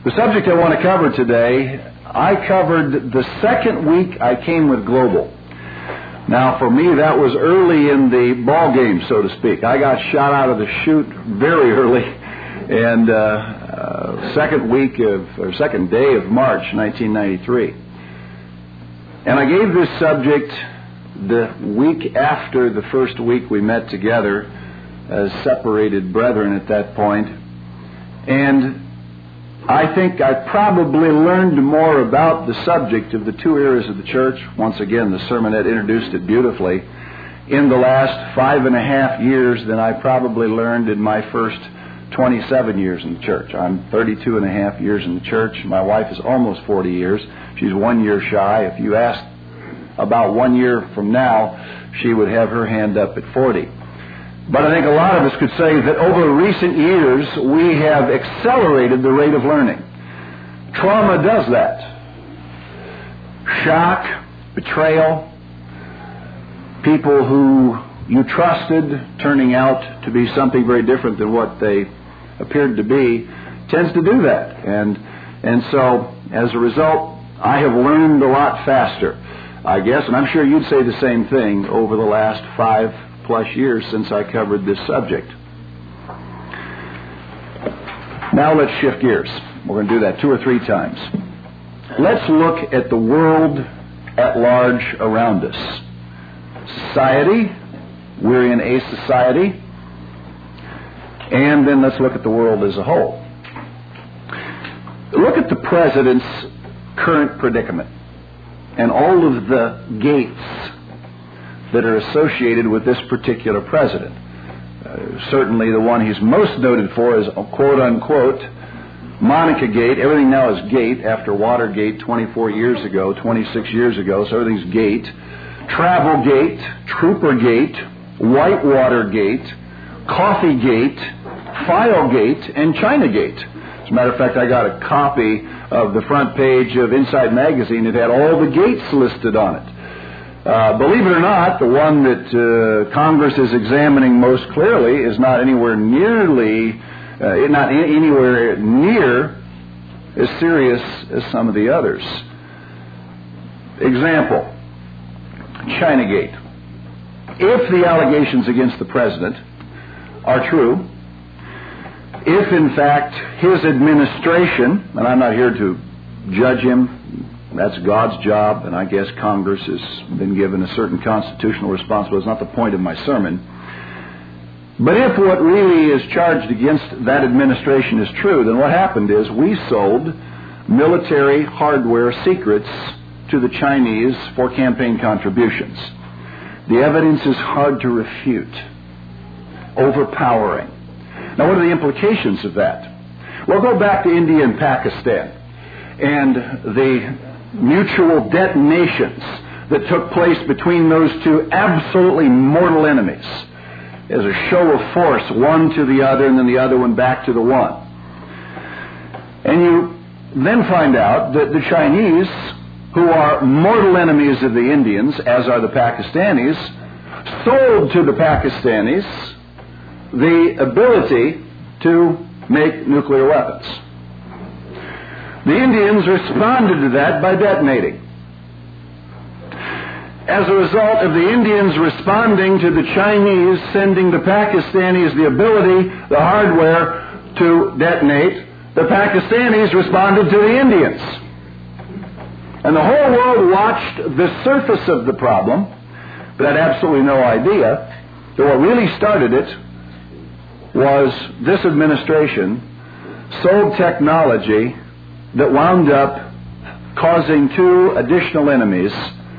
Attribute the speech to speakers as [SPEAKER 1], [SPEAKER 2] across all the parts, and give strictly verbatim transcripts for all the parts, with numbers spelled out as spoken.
[SPEAKER 1] The subject I want to cover today, I covered the second week I came with Global. Now, for me, that was early in the ball game, so to speak. I got shot out of the chute very early, and uh, uh, second week of, or second day of March, nineteen ninety-three. And I gave this subject the week after the first week we met together as separated brethren at that point. And I think I probably learned more about the subject of the two eras of the church. Once again, the sermonette introduced it beautifully. In the last five and a half years than I probably learned in my first twenty-seven years in the church. I'm thirty-two and a half years in the church. My wife is almost forty years. She's one year shy. If you asked about one year from now, she would have her hand up at forty. But I think a lot of us could say that over recent years, we have accelerated the rate of learning. Trauma does that. Shock, betrayal, people who you trusted turning out to be something very different than what they appeared to be, tends to do that. And, and so, as a result, I have learned a lot faster, I guess, and I'm sure you'd say the same thing over the last five plus years since I covered this subject. Now let's shift gears. We're going to do that two or three times. Let's look at the world at large around us. Society, we're in a society, and then let's look at the world as a whole. Look at the president's current predicament and all of the gates that are associated with this particular president. Uh, certainly the one he's most noted for is, quote-unquote, Monica Gate. Everything now is Gate after Watergate twenty-four years ago, twenty-six years ago, so everything's Gate. Travel Gate, Trooper Gate, Whitewater Gate, Coffee Gate, File Gate, and China Gate. As a matter of fact, I got a copy of the front page of Inside Magazine. It had all the gates listed on it. Uh, believe it or not, the one that uh, Congress is examining most clearly is not anywhere nearly, uh, not in, anywhere near as serious as some of the others. Example, Chinagate. If the allegations against the president are true, if in fact his administration, and I'm not here to judge him, that's God's job, and I guess Congress has been given a certain constitutional responsibility. It's not the point of my sermon. But if what really is charged against that administration is true, then what happened is we sold military hardware secrets to the Chinese for campaign contributions. The evidence is hard to refute. Overpowering. Now, what are the implications of that? Well, go back to India and Pakistan and the mutual detonations that took place between those two absolutely mortal enemies as a show of force, one to the other and then the other one back to the one. And you then find out that the Chinese, who are mortal enemies of the Indians, as are the Pakistanis, sold to the Pakistanis the ability to make nuclear weapons. The Indians responded to that by detonating. As a result of the Indians responding to the Chinese sending the Pakistanis the ability, the hardware to detonate, the Pakistanis responded to the Indians. And the whole world watched the surface of the problem, but had absolutely no idea that what really started it was this administration sold technology that wound up causing two additional enemies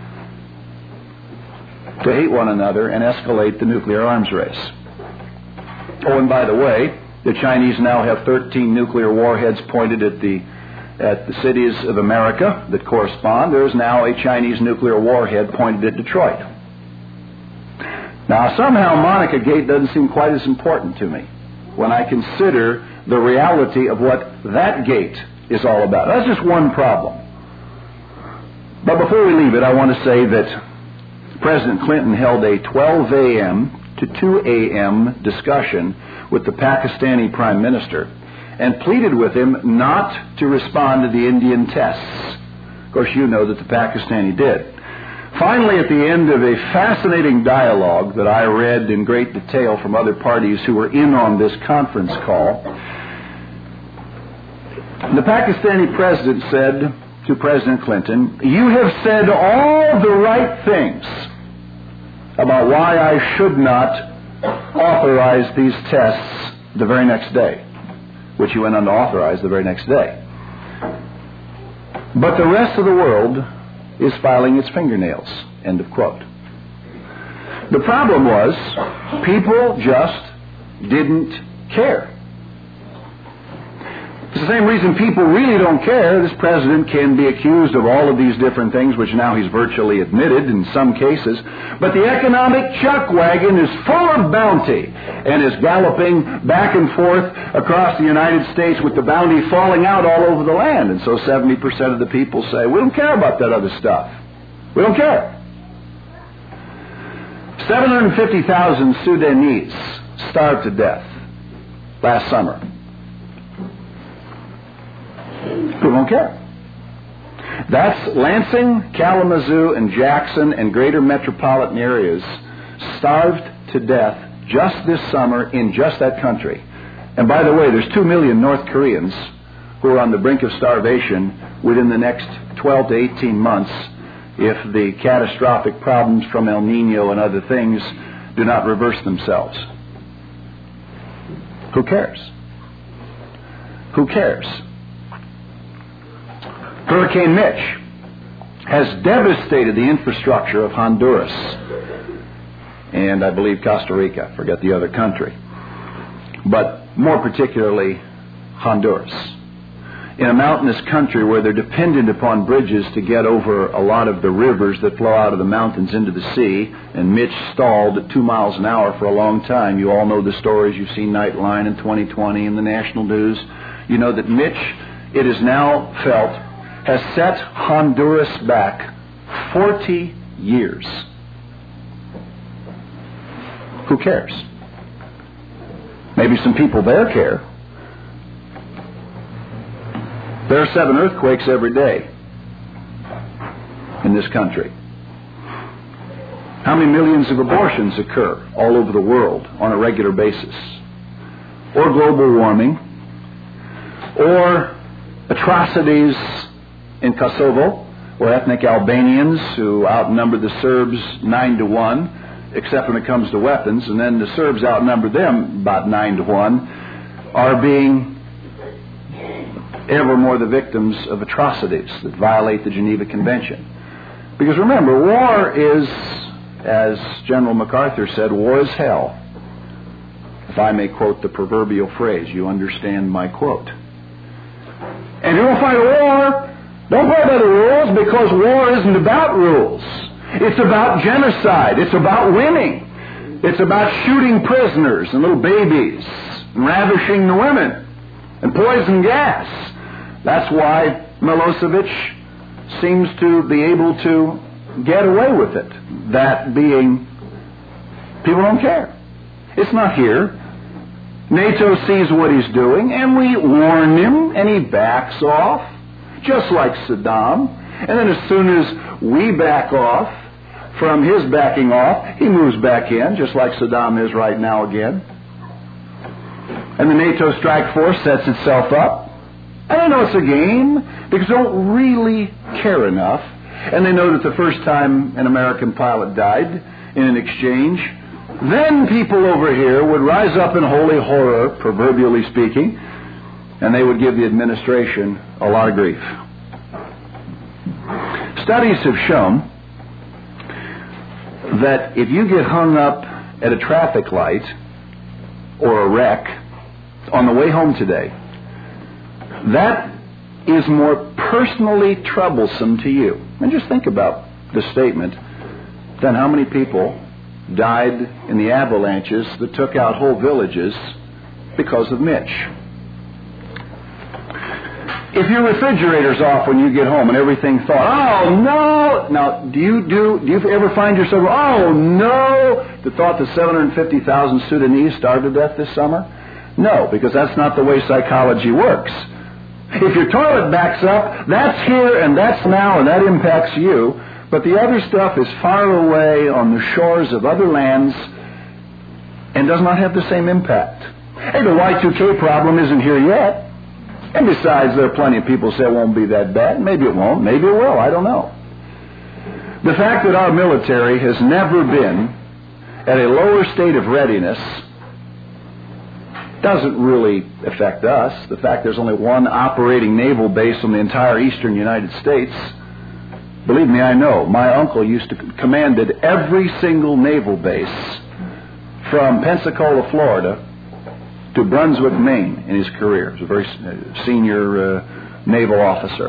[SPEAKER 1] to hate one another and escalate the nuclear arms race. Oh, and by the way, the Chinese now have thirteen nuclear warheads pointed at the at the cities of America that correspond. There is now a Chinese nuclear warhead pointed at Detroit. Now, somehow Monica Gate doesn't seem quite as important to me when I consider the reality of what that gate is all about. That's just one problem. But before we leave it, I want to say that President Clinton held a twelve a.m. to two a.m. discussion with the Pakistani Prime Minister and pleaded with him not to respond to the Indian tests. Of course, you know that the Pakistani did. Finally, at the end of a fascinating dialogue that I read in great detail from other parties who were in on this conference call, the Pakistani president said to President Clinton, "You have said all the right things about why I should not authorize these tests the very next day," which he went on to authorize the very next day. "But the rest of the world is filing its fingernails." End of quote. The problem was, people just didn't care. It's the same reason people really don't care. This president can be accused of all of these different things, which now he's virtually admitted in some cases. But the economic chuck wagon is full of bounty and is galloping back and forth across the United States with the bounty falling out all over the land. And so seventy percent of the people say, we don't care about that other stuff. We don't care. seven hundred fifty thousand Sudanese starved to death last summer. People don't care. That's Lansing, Kalamazoo, and Jackson and greater metropolitan areas starved to death just this summer in just that country. And by the way, there's two million North Koreans who are on the brink of starvation within the next twelve to eighteen months if the catastrophic problems from El Nino and other things do not reverse themselves. Who cares? Who cares? Hurricane Mitch has devastated the infrastructure of Honduras and I believe Costa Rica, forget the other country, but more particularly Honduras. In a mountainous country where they're dependent upon bridges to get over a lot of the rivers that flow out of the mountains into the sea, and Mitch stalled at two miles an hour for a long time. You all know the stories. You've seen Nightline in twenty twenty in the national news. You know that Mitch, it is now felt, has set Honduras back forty years. Who cares? Maybe some people there care. There are seven earthquakes every day in this country. How many millions of abortions occur all over the world on a regular basis? Or global warming, or atrocities in Kosovo, where ethnic Albanians who outnumber the Serbs nine to one, except when it comes to weapons, and then the Serbs outnumber them about nine to one, are being ever more the victims of atrocities that violate the Geneva Convention. Because remember, war is, as General MacArthur said, war is hell. If I may quote the proverbial phrase, you understand my quote. And you don't fight a war, don't play by the rules, because war isn't about rules. It's about genocide. It's about winning. It's about shooting prisoners and little babies and ravishing the women and poison gas. That's why Milosevic seems to be able to get away with it. That being, people don't care. It's not here. NATO sees what he's doing, and we warn him, and he backs off, just like Saddam. And then as soon as we back off from his backing off, he moves back in, just like Saddam is right now again. And the NATO strike force sets itself up. And they know it's a game because they don't really care enough. And they know that the first time an American pilot died in an exchange, then people over here would rise up in holy horror, proverbially speaking, and they would give the administration a lot of grief. Studies have shown that if you get hung up at a traffic light or a wreck on the way home today, that is more personally troublesome to you. And just think about the statement, then how many people died in the avalanches that took out whole villages because of Mitch? If your refrigerator's off when you get home and everything thought, oh no! Now, do you do do you ever find yourself, oh no! The thought that seven hundred fifty thousand Sudanese starved to death this summer? No, because that's not the way psychology works. If your toilet backs up, that's here and that's now and that impacts you, but the other stuff is far away on the shores of other lands and does not have the same impact. Hey, the Y two K problem isn't here yet. And besides, there are plenty of people who say it won't be that bad. Maybe it won't. Maybe it will. I don't know. The fact that our military has never been at a lower state of readiness doesn't really affect us. The fact there's only one operating naval base on the entire eastern United States, believe me, I know. My uncle used to commanded every single naval base from Pensacola, Florida, to Brunswick, Maine in his career. He was a very senior uh, naval officer.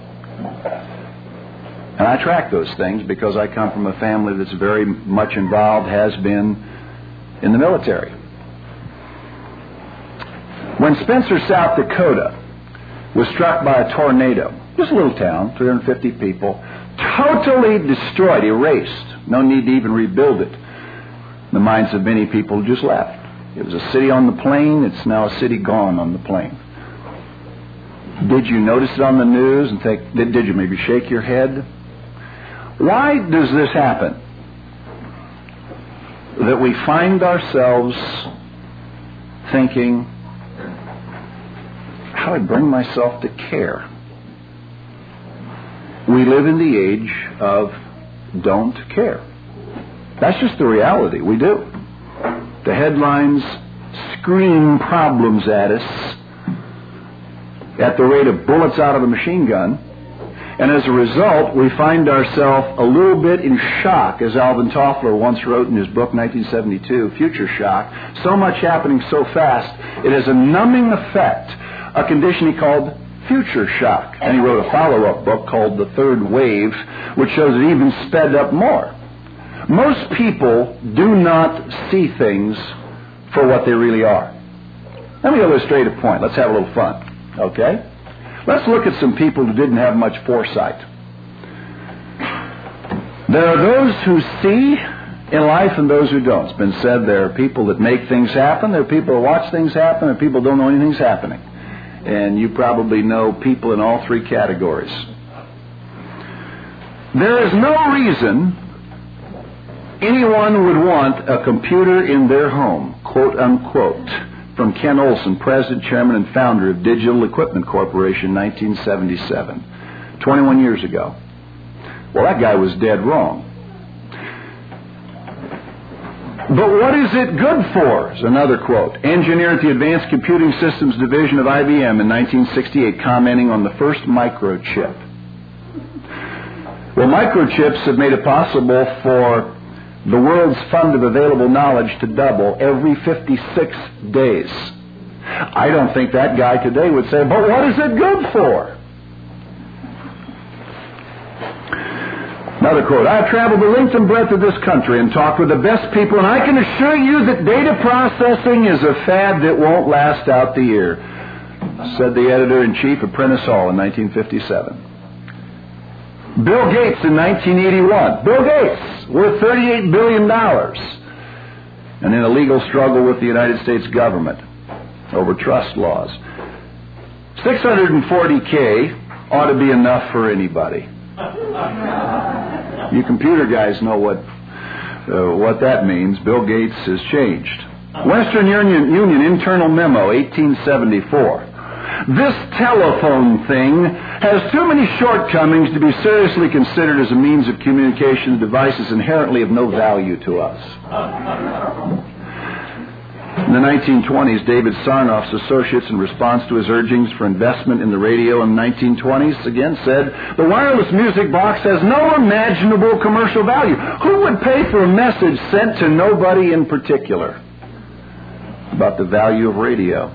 [SPEAKER 1] And I track those things because I come from a family that's very much involved, has been in the military. When Spencer, South Dakota was struck by a tornado, just a little town, three hundred fifty people, totally destroyed, erased. No need to even rebuild it. The minds of many people just left. It was a city on the plain. It's now a city gone on the plain. Did you notice it on the news and think, did, did you maybe shake your head? Why does this happen? That we find ourselves thinking, how do I bring myself to care? We live in the age of don't care. That's just the reality. We do. The headlines scream problems at us at the rate of bullets out of a machine gun. And as a result, we find ourselves a little bit in shock, as Alvin Toffler once wrote in his book, nineteen seventy-two, Future Shock. So much happening so fast, it has a numbing effect, a condition he called future shock. And he wrote a follow-up book called The Third Wave, which shows it even sped up more. Most people do not see things for what they really are. Let me illustrate a point. Let's have a little fun. Okay? Let's look at some people who didn't have much foresight. There are those who see in life and those who don't. It's been said there are people that make things happen, there are people who watch things happen, and people who don't know anything's happening. And you probably know people in all three categories. There is no reason anyone would want a computer in their home, quote unquote, from Ken Olson, President, Chairman, and Founder of Digital Equipment Corporation, nineteen seventy-seven, twenty-one years ago. Well, that guy was dead wrong. But what is it good for? Is another quote. Engineer at the Advanced Computing Systems Division of I B M in nineteen sixty-eight, commenting on the first microchip. Well, microchips have made it possible for the world's fund of available knowledge to double every fifty-six days. I don't think that guy today would say, but what is it good for? Another quote. I've traveled the length and breadth of this country and talked with the best people, and I can assure you that data processing is a fad that won't last out the year, said the editor-in-chief of Prentice Hall in nineteen fifty-seven. Bill Gates in nineteen eighty-one. Bill Gates, worth thirty-eight billion dollars. And in a legal struggle with the United States government over trust laws. six hundred forty K ought to be enough for anybody. You computer guys know what uh, what that means. Bill Gates has changed. Western Union, Union Internal Memo, eighteen seventy-four. This telephone thing has too many shortcomings to be seriously considered as a means of communication. The device is inherently of no value to us. In the nineteen twenties, David Sarnoff's associates, in response to his urgings for investment in the radio in the nineteen twenties, again said, the wireless music box has no imaginable commercial value. Who would pay for a message sent to nobody in particular? About the value of radio.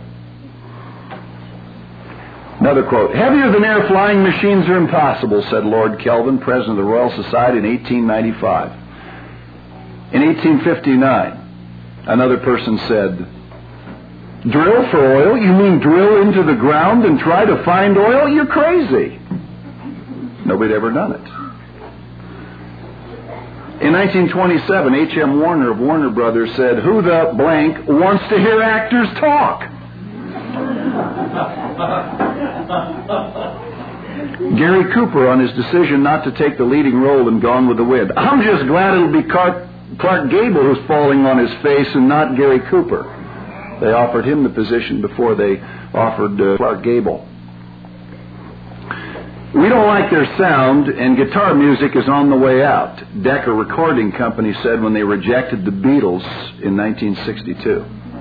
[SPEAKER 1] Another quote. Heavier than air flying machines are impossible, said Lord Kelvin, president of the Royal Society in eighteen ninety-five. In eighteen fifty-nine, another person said, drill for oil? You mean drill into the ground and try to find oil? You're crazy. Nobody had ever done it. In nineteen twenty-seven, H M Warner of Warner Brothers said, who the blank wants to hear actors talk? Gary Cooper on his decision not to take the leading role in Gone with the Wind. I'm just glad it'll be Clark, Clark Gable who's falling on his face and not Gary Cooper. They offered him the position before they offered uh, Clark Gable. We don't like their sound, and guitar music is on the way out, Decca Recording Company said when they rejected the Beatles in nineteen sixty-two.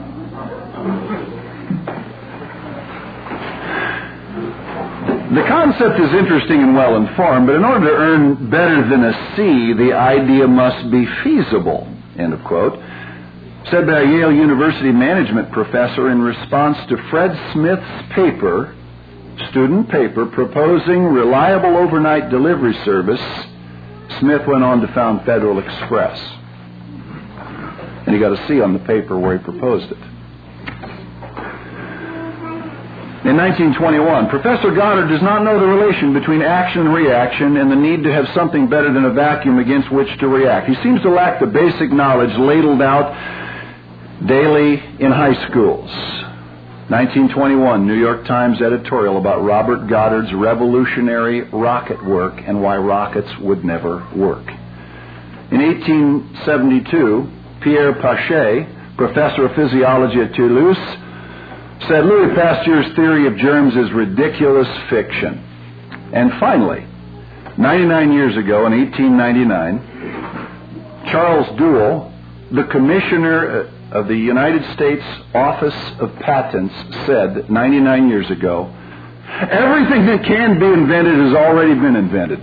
[SPEAKER 1] The concept is interesting and well-informed, but in order to earn better than a C, the idea must be feasible, end of quote, said by a Yale University management professor in response to Fred Smith's paper, student paper, proposing reliable overnight delivery service. Smith went on to found Federal Express. And he got a C on the paper where he proposed it. In nineteen twenty-one, Professor Goddard does not know the relation between action and reaction and the need to have something better than a vacuum against which to react. He seems to lack the basic knowledge ladled out daily in high schools. nineteen twenty-one, New York Times editorial about Robert Goddard's revolutionary rocket work and why rockets would never work. In eighteen seventy-two, Pierre Pache, professor of physiology at Toulouse, said Louis Pasteur's theory of germs is ridiculous fiction. And finally, ninety-nine years ago in eighteen ninety-nine, Charles Duell, the commissioner of the United States Office of Patents, said ninety-nine years ago, everything that can be invented has already been invented.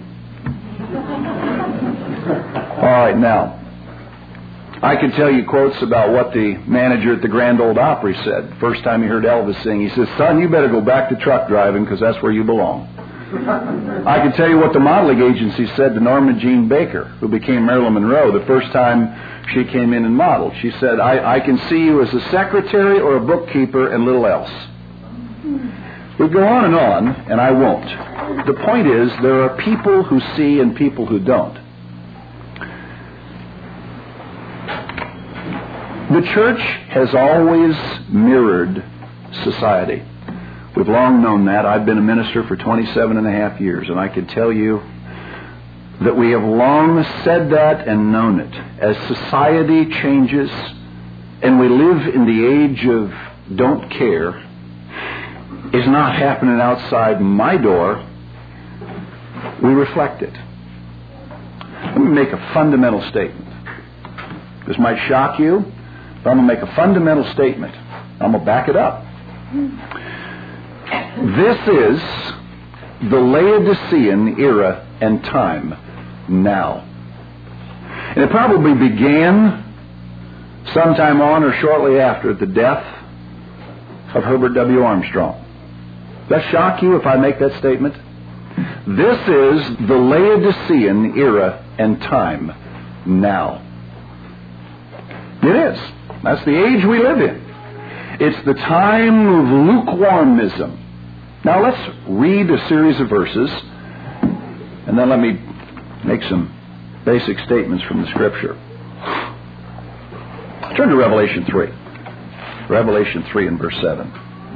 [SPEAKER 1] All right, now, I could tell you quotes about what the manager at the Grand Ole Opry said. First time he heard Elvis sing, he says, son, you better go back to truck driving because that's where you belong. I could tell you what the modeling agency said to Norma Jean Baker, who became Marilyn Monroe, the first time she came in and modeled. She said, I, I can see you as a secretary or a bookkeeper and little else. We go on and on, and I won't. The point is, there are people who see and people who don't. The church has always mirrored society. We've long known that. I've been a minister for twenty-seven and a half years, and I can tell you that we have long said that and known it. As society changes and we live in the age of don't care, is not happening outside my door. We reflect it. Let me make a fundamental statement. This might shock you, but I'm going to make a fundamental statement. I'm going to back it up. This is the Laodicean era and time now. And it probably began sometime on or shortly after the death of Herbert W. Armstrong. Does that shock you if I make that statement? This is the Laodicean era and time now. It is. That's the age we live in. It's the time of lukewarmism. Now let's read a series of verses, and then let me make some basic statements from the Scripture. Turn to Revelation three. Revelation three and verse seven.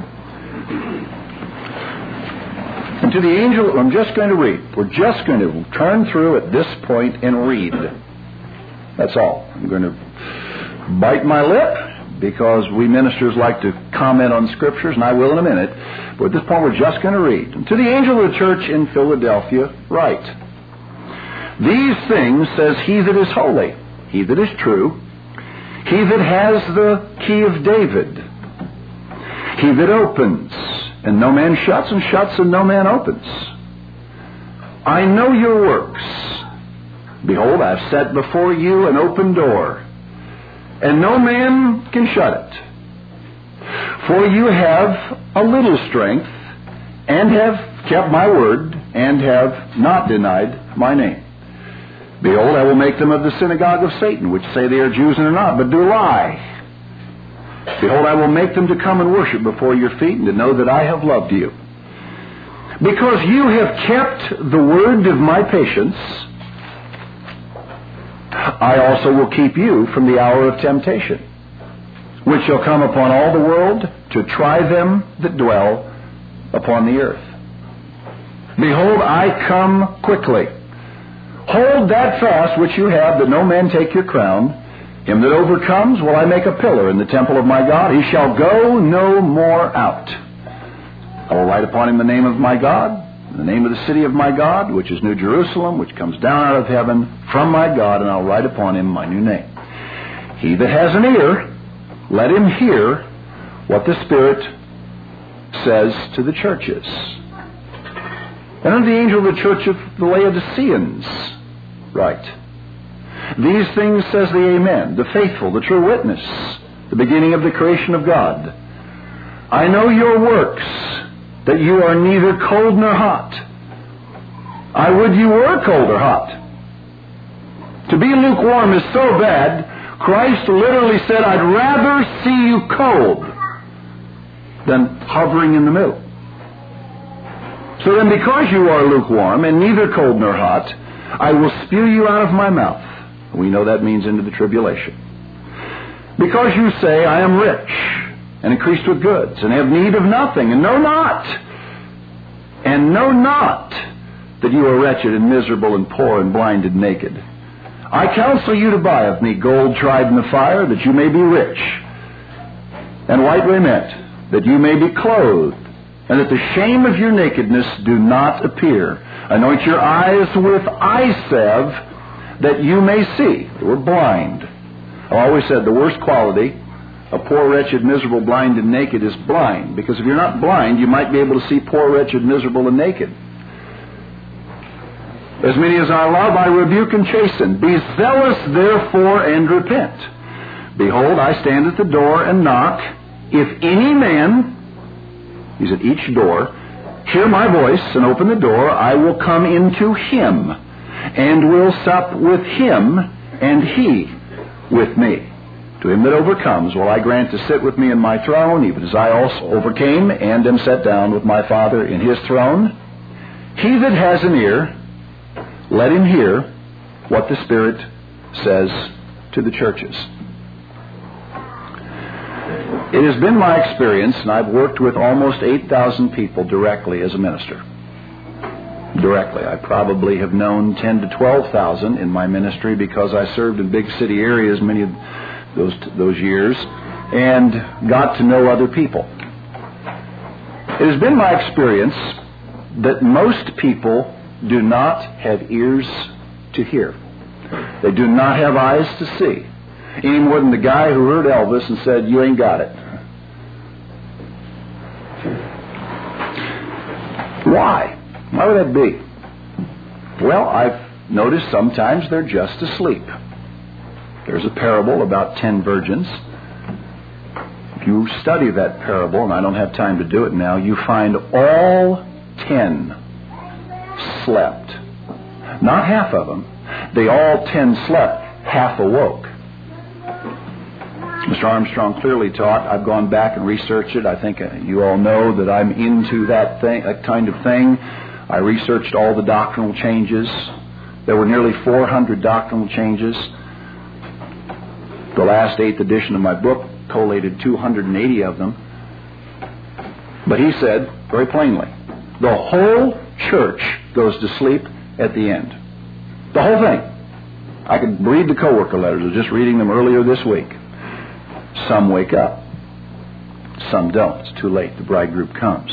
[SPEAKER 1] And to the angel, I'm just going to read. We're just going to turn through at this point and read. That's all. I'm going to bite my lip, because we ministers like to comment on Scriptures, and I will in a minute. But at this point, we're just going to read. And to the angel of the church in Philadelphia, write, these things says he that is holy, he that is true, he that has the key of David, he that opens, and no man shuts, and shuts, and no man opens. I know your works. Behold, I have set before you an open door, and no man can shut it. For you have a little strength, and have kept my word, and have not denied my name. Behold, I will make them of the synagogue of Satan, which say they are Jews and are not, but do lie. Behold, I will make them to come and worship before your feet, and to know that I have loved you. Because you have kept the word of my patience, I also will keep you from the hour of temptation, which shall come upon all the world to try them that dwell upon the earth. Behold, I come quickly. Hold that fast which you have, that no man take your crown. Him that overcomes will I make a pillar in the temple of my God. He shall go no more out. I will write upon him the name of my God, the name of the city of my God, which is New Jerusalem, which comes down out of heaven from my God, and I'll write upon him my new name. He that has an ear, let him hear what the Spirit says to the churches. And unto the angel of the church of the Laodiceans write, these things says the Amen, the faithful, the true witness, the beginning of the creation of God. I know your works, that you are neither cold nor hot. I would you were cold or hot. To be lukewarm is so bad, Christ literally said, I'd rather see you cold than hovering in the middle. So then, because you are lukewarm and neither cold nor hot, I will spew you out of my mouth. We know that means into the tribulation. Because you say, I am rich and increased with goods, and have need of nothing, and know not, and know not that you are wretched and miserable and poor and blind and naked. I counsel you to buy of me gold tried in the fire, that you may be rich, and white raiment, that you may be clothed, and that the shame of your nakedness do not appear. Anoint your eyes with eye salve, that you may see. We're blind. I've always said the worst quality, a poor, wretched, miserable, blind, and naked, is blind. Because if you're not blind, you might be able to see poor, wretched, miserable, and naked. As many as I love, I rebuke and chasten. Be zealous, therefore, and repent. Behold, I stand at the door and knock. If any man, he's at each door, hear my voice and open the door, I will come into him, and will sup with him, and he with me. To him that overcomes will I grant to sit with me in my throne, even as I also overcame and am set down with my Father in his throne. He that has an ear, let him hear what the Spirit says to the churches. It has been my experience, and I've worked with almost eight thousand people directly as a minister. Directly. I probably have known ten to twelve thousand in my ministry, because I served in big city areas many of those those years, and got to know other people. It has been my experience that most people do not have ears to hear. They do not have eyes to see. Any more than the guy who heard Elvis and said, you ain't got it. Why? Why would that be? Well, I've noticed sometimes they're just asleep. There's a parable about ten virgins. If you study that parable, and I don't have time to do it now, you find all ten slept. Not half of them. They all ten slept, half awoke. Mister Armstrong clearly taught. I've gone back and researched it. I think you all know that I'm into that thing, that kind of thing. I researched all the doctrinal changes. There were nearly four hundred doctrinal changes. The last eighth edition of my book collated two hundred eighty of them. But he said, very plainly, the whole church goes to sleep at the end. The whole thing. I could read the co-worker letters. I was just reading them earlier this week. Some wake up. Some don't. It's too late. The bridegroom comes.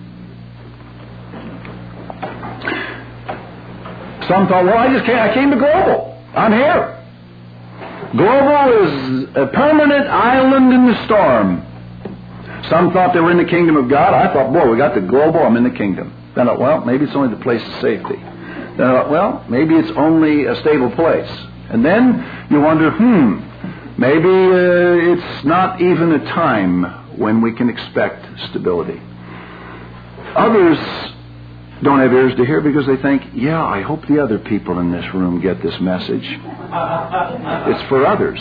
[SPEAKER 1] Some thought, well, I just came, I came to Global. I'm here. Global is a permanent island in the storm. Some thought they were in the kingdom of God. I thought, boy, we got the Global, I'm in the kingdom. Then I thought, well, maybe it's only the place of safety. Then I thought, well, maybe it's only a stable place. And then you wonder, hmm, maybe uh, it's not even a time when we can expect stability. Others don't have ears to hear because they think, yeah, I hope the other people in this room get this message. It's for others.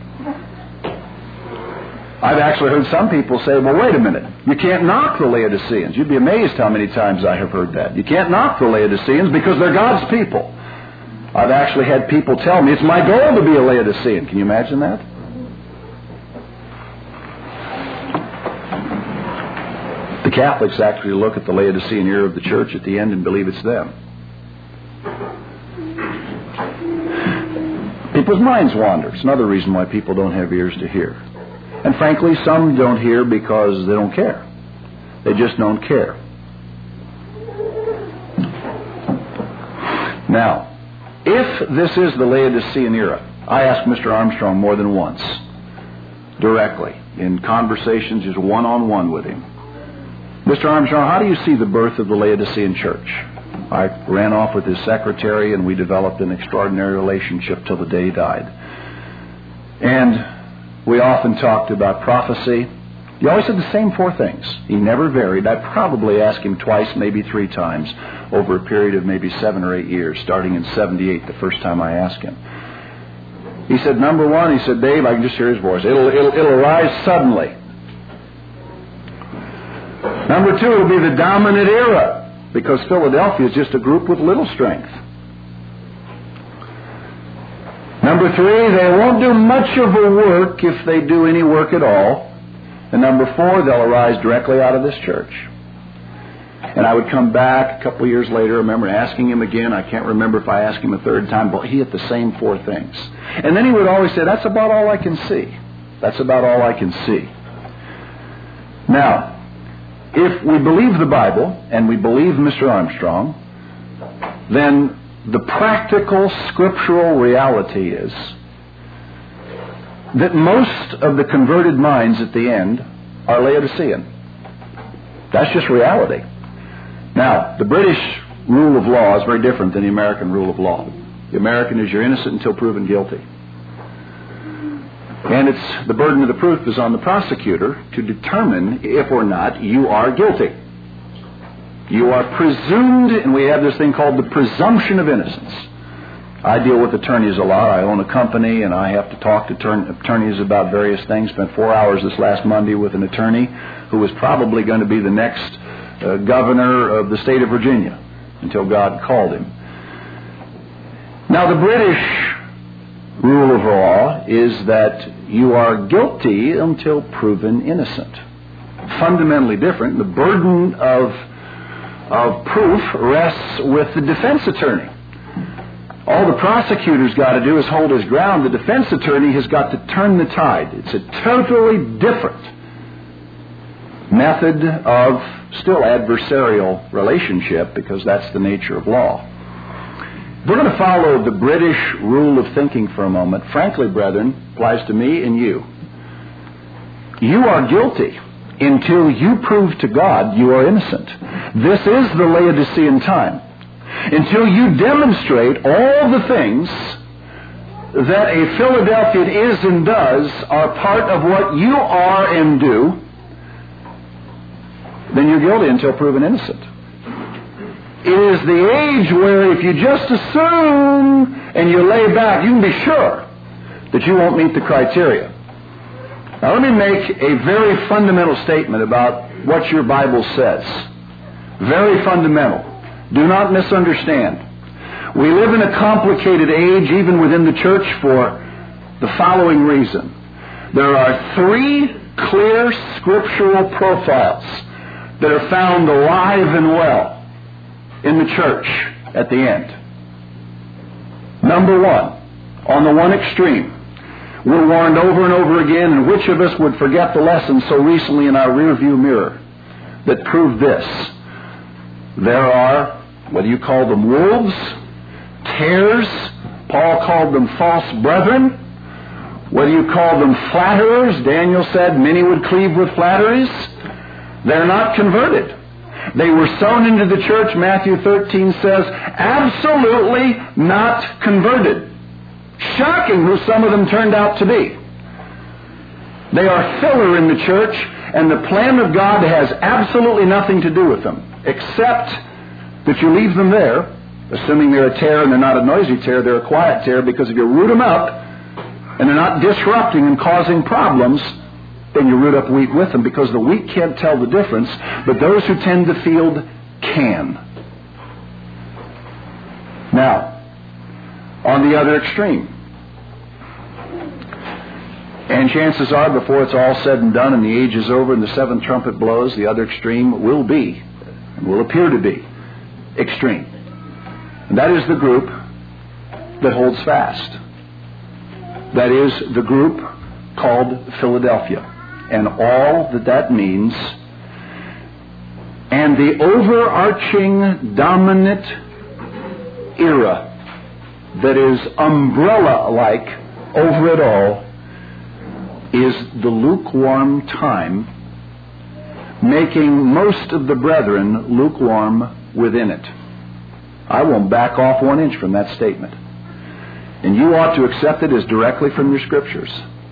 [SPEAKER 1] I've actually heard some people say, well, wait a minute. You can't knock the Laodiceans. You'd be amazed how many times I have heard that. You can't knock the Laodiceans because they're God's people. I've actually had people tell me, it's my goal to be a Laodicean. Can you imagine that? The Catholics actually look at the Laodicean era of the church at the end and believe it's them. People's minds wander. It's another reason why people don't have ears to hear. And frankly, some don't hear because they don't care. They just don't care. Now, if this is the Laodicean era, I asked Mister Armstrong more than once, directly, in conversations just one-on-one with him, Mister Armstrong, how do you see the birth of the Laodicean church? I ran off with his secretary, and we developed an extraordinary relationship till the day he died. And we often talked about prophecy. He always said the same four things. He never varied. I probably asked him twice, maybe three times, over a period of maybe seven or eight years, starting in seventy-eight, the first time I asked him. He said, number one, he said, Dave, I can just hear his voice. It'll, it'll, it'll arise suddenly. Number two, it'll be the dominant era, because Philadelphia is just a group with little strength. Number three, they won't do much of a work if they do any work at all. And number four, they'll arise directly out of this church. And I would come back a couple of years later, I remember asking him again. I can't remember if I asked him a third time, but he hit the same four things. And then he would always say, that's about all I can see. That's about all I can see. Now, if we believe the Bible, and we believe Mister Armstrong, then the practical scriptural reality is that most of the converted minds at the end are Laodicean. That's just reality. Now, the British rule of law is very different than the American rule of law. The American is you're innocent until proven guilty. And it's the burden of the proof is on the prosecutor to determine if or not you are guilty. You are presumed, and we have this thing called the presumption of innocence. I deal with attorneys a lot. I own a company, and I have to talk to turn, attorneys about various things. Spent four hours this last Monday with an attorney who was probably going to be the next uh, governor of the state of Virginia until God called him. Now, the British rule of law is that you are guilty until proven innocent. Fundamentally different. The burden of, of proof rests with the defense attorney. All the prosecutor's got to do is hold his ground. The defense attorney has got to turn the tide. It's a totally different method of still adversarial relationship, because that's the nature of law. We're going to follow the British rule of thinking for a moment. Frankly, brethren, applies to me and you. You are guilty until you prove to God you are innocent. This is the Laodicean time. Until you demonstrate all the things that a Philadelphian is and does are part of what you are and do, then you're guilty until proven innocent. It is the age where if you just assume and you lay back, you can be sure that you won't meet the criteria. Now let me make a very fundamental statement about what your Bible says. Very fundamental. Do not misunderstand. We live in a complicated age, even within the church, for the following reason. There are three clear scriptural profiles that are found alive and well in the church at the end. Number one, on the one extreme, we're warned over and over again, and which of us would forget the lesson so recently in our rearview mirror that proved this? There are, whether you call them wolves, tares, Paul called them false brethren, whether you call them flatterers, Daniel said many would cleave with flatteries, they're not converted. They were sown into the church, Matthew thirteen says, absolutely not converted. Shocking who some of them turned out to be. They are filler in the church, and the plan of God has absolutely nothing to do with them, except that you leave them there, assuming they're a tare and they're not a noisy tare, they're a quiet tare, because if you root them up and they're not disrupting and causing problems, then you root up wheat with them, because the wheat can't tell the difference, but those who tend the field can. Now, on the other extreme, And chances are, before it's all said and done and the age is over and the seventh trumpet blows, the other extreme will be, will appear to be, extreme. And that is the group that holds fast. That is the group called Philadelphia. And all that that means. And the overarching dominant era that is umbrella-like over it all is the lukewarm time, making most of the brethren lukewarm within it. I won't back off one inch from that statement. And you ought to accept it as directly from your Scriptures.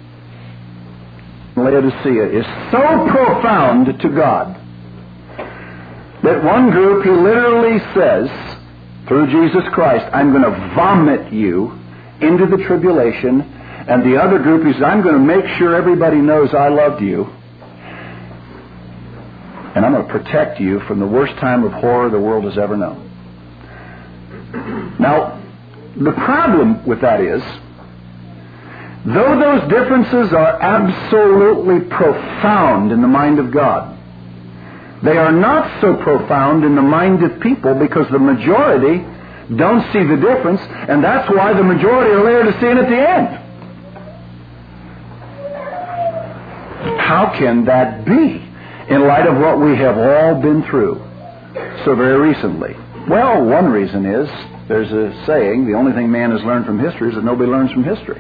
[SPEAKER 1] Laodicea is so profound to God that one group, he literally says, through Jesus Christ, I'm going to vomit you into the tribulation. And the other group, he says, I'm going to make sure everybody knows I loved you. And I'm going to protect you from the worst time of horror the world has ever known. Now, the problem with that is, though those differences are absolutely profound in the mind of God, they are not so profound in the mind of people because the majority don't see the difference, and that's why the majority are Laodicean at the end. How can that be in light of what we have all been through so very recently? Well, one reason is, there's a saying, the only thing man has learned from history is that nobody learns from history.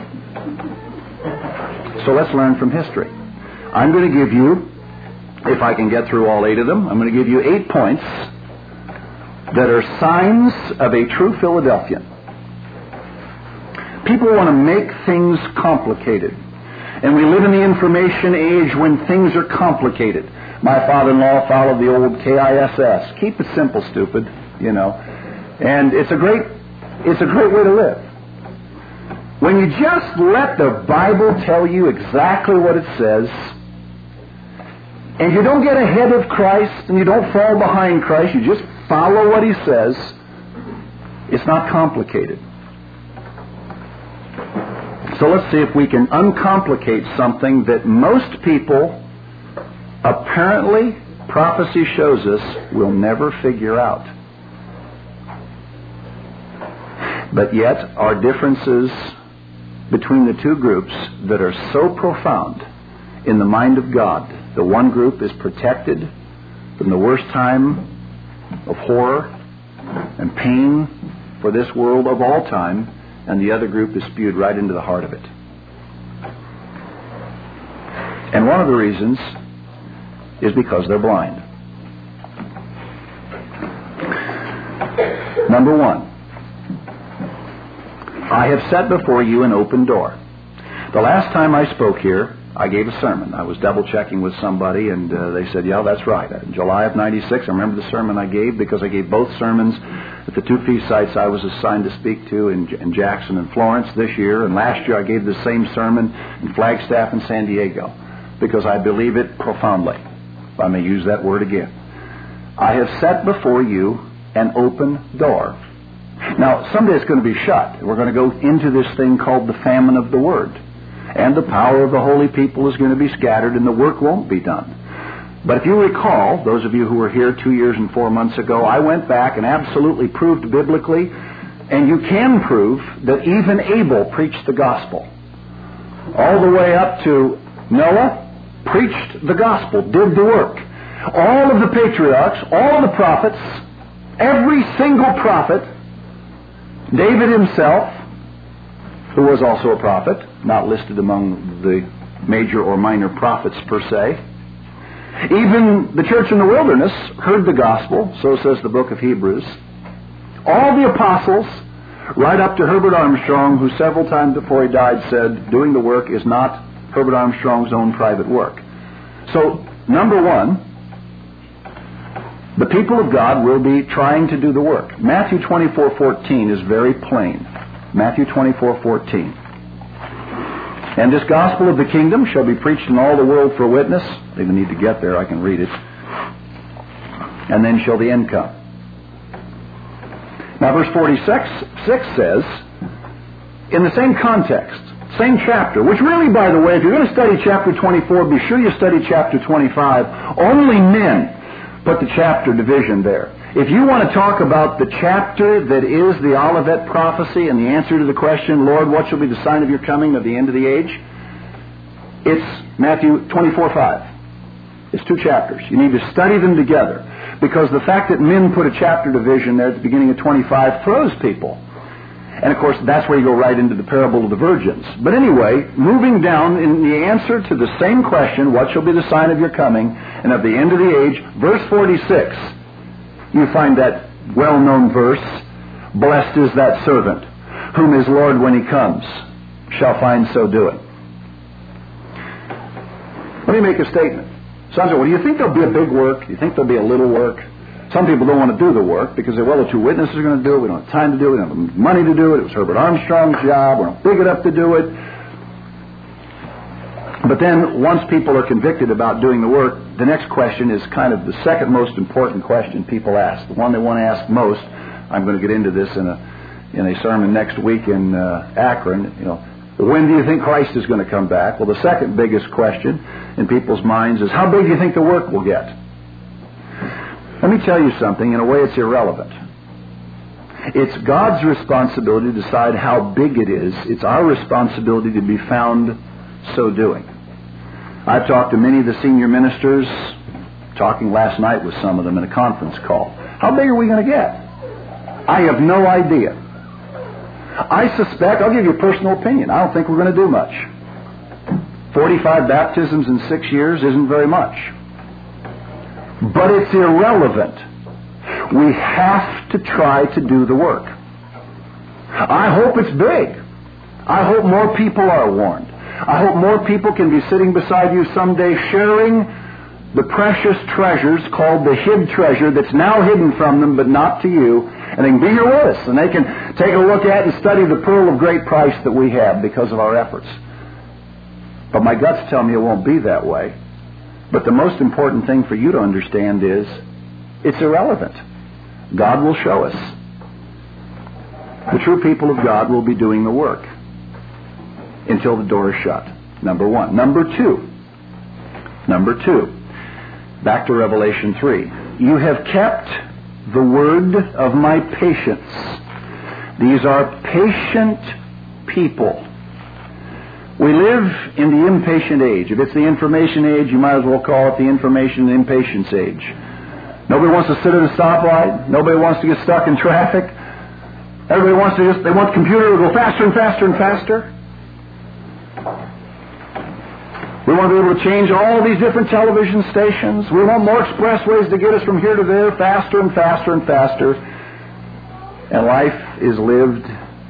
[SPEAKER 1] So let's learn from history. I'm going to give you, if I can get through all eight of them, I'm going to give you eight points that are signs of a true Philadelphian. People want to make things complicated. And we live in the information age when things are complicated. My father-in-law followed the old K I S S. Keep it simple, stupid, you know. And it's a great, it's a great way to live. When you just let the Bible tell you exactly what it says, and you don't get ahead of Christ, and you don't fall behind Christ, you just follow what He says, it's not complicated. So let's see if we can uncomplicate something that most people, apparently, prophecy shows us, will never figure out. But yet, are differences between the two groups that are so profound in the mind of God. The one group is protected from the worst time of horror and pain for this world of all time, and the other group is spewed right into the heart of it. And one of the reasons is because they're blind. Number one, I have set before you an open door. The last time I spoke here, I gave a sermon. I was double-checking with somebody, and uh, they said, yeah, that's right. In July of ninety-six, I remember the sermon I gave because I gave both sermons at the two feast sites I was assigned to speak to in, in Jackson and Florence this year. And last year I gave the same sermon in Flagstaff and San Diego because I believe it profoundly, if I may use that word again. I have set before you an open door. Now, someday it's going to be shut. We're going to go into this thing called the famine of the Word. And the power of the holy people is going to be scattered and the work won't be done. But if you recall, those of you who were here two years and four months ago, I went back and absolutely proved biblically, and you can prove that even Abel preached the gospel. All the way up to Noah, preached the gospel, did the work. All of the patriarchs, all of the prophets, every single prophet, David himself, who was also a prophet, not listed among the major or minor prophets per se. Even the church in the wilderness heard the gospel, so says the book of Hebrews. All the apostles, right up to Herbert Armstrong, who several times before he died said, doing the work is not Herbert Armstrong's own private work. So, number one, the people of God will be trying to do the work. Matthew twenty-four fourteen is very plain. Matthew twenty-four fourteen. And this gospel of the kingdom shall be preached in all the world for a witness. I don't even need to get there, I can read it. And then shall the end come. Now verse forty-six says, in the same context, Same chapter, which really, by the way, if you're going to study chapter twenty-four, be sure you study chapter twenty-five. Only men put the chapter division there. If you want to talk about the chapter that is the Olivet prophecy and the answer to the question, Lord, what shall be the sign of your coming of the end of the age? It's Matthew twenty-four five. It's two chapters. You need to study them together, because the fact that men put a chapter division there at the beginning of twenty-five throws people. And of course, that's where you go right into the parable of the virgins. But anyway, moving down in the answer to the same question, what shall be the sign of your coming and of the end of the age, verse forty-six, you find that well-known verse, blessed is that servant, whom his Lord, when he comes, shall find so doing. Let me make a statement. Some say, well, do you think there'll be a big work? Do you think there'll be a little work? Some people don't want to do the work because they're, well, the two witnesses are going to do it. We don't have time to do it. We don't have money to do it. It was Herbert Armstrong's job. We're not big enough to do it. But then once people are convicted about doing the work, the next question is kind of the second most important question people ask. The one they want to ask most. I'm going to get into this in a in a sermon next week in uh, Akron. You know, when do you think Christ is going to come back? Well, the second biggest question in people's minds is, how big do you think the work will get? Let me tell you something. In a way, it's irrelevant. It's God's responsibility to decide how big it is. It's our responsibility to be found so doing. I've talked to many of the senior ministers, talking last night with some of them in a conference call. How big are we going to get? I have no idea. I suspect, I'll give you a personal opinion, I don't think we're going to do much. forty-five baptisms in six years isn't very much. But it's irrelevant. We have to try to do the work. I hope it's big. I hope more people are warned. I hope more people can be sitting beside you someday sharing the precious treasures called the hid treasure that's now hidden from them but not to you, and they can be here with us, and they can take a look at and study the pearl of great price that we have because of our efforts. But my guts tell me it won't be that way. But the most important thing for you to understand is it's irrelevant. God will show us. The true people of God will be doing the work until the door is shut. Number one. Number two. Number two. Back to Revelation three. You have kept the word of my patience. These are patient people. We live in the impatient age. If it's the information age, you might as well call it the information and impatience age. Nobody wants to sit at a stoplight. Nobody wants to get stuck in traffic. Everybody wants to just, they want the computer to go faster and faster and faster. We want to be able to change all these different television stations. We want more expressways to get us from here to there faster and faster and faster. And life is lived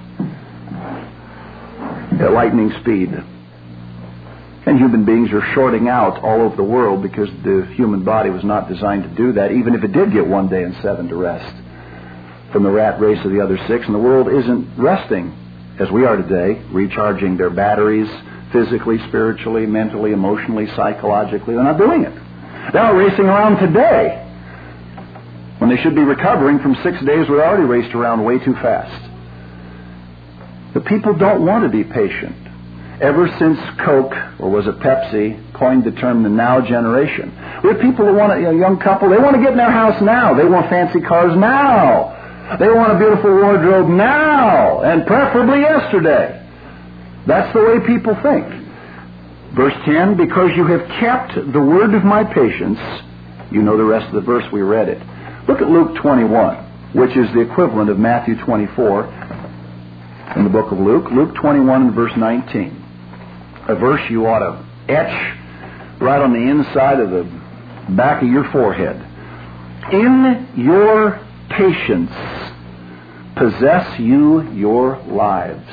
[SPEAKER 1] at lightning speed. And human beings are shorting out all over the world because the human body was not designed to do that, even if it did get one day and seven to rest from the rat race of the other six. And the world isn't resting as we are today, recharging their batteries physically, spiritually, mentally, emotionally, psychologically. They're not doing it. They're out racing around today when they should be recovering from six days we already raced around way too fast. The people don't want to be patient. Ever since Coke, or was it Pepsi, coined the term the now generation. We have people who want a, a young couple, they want to get in their house now. They want fancy cars now. They want a beautiful wardrobe now, and preferably yesterday. That's the way people think. Verse ten, because you have kept the word of my patience, you know the rest of the verse, we read it. Look at Luke twenty-one, which is the equivalent of Matthew twenty-four in the book of Luke. Luke twenty-one and verse nineteen. A verse you ought to etch right on the inside of the back of your forehead. In your patience possess you your lives.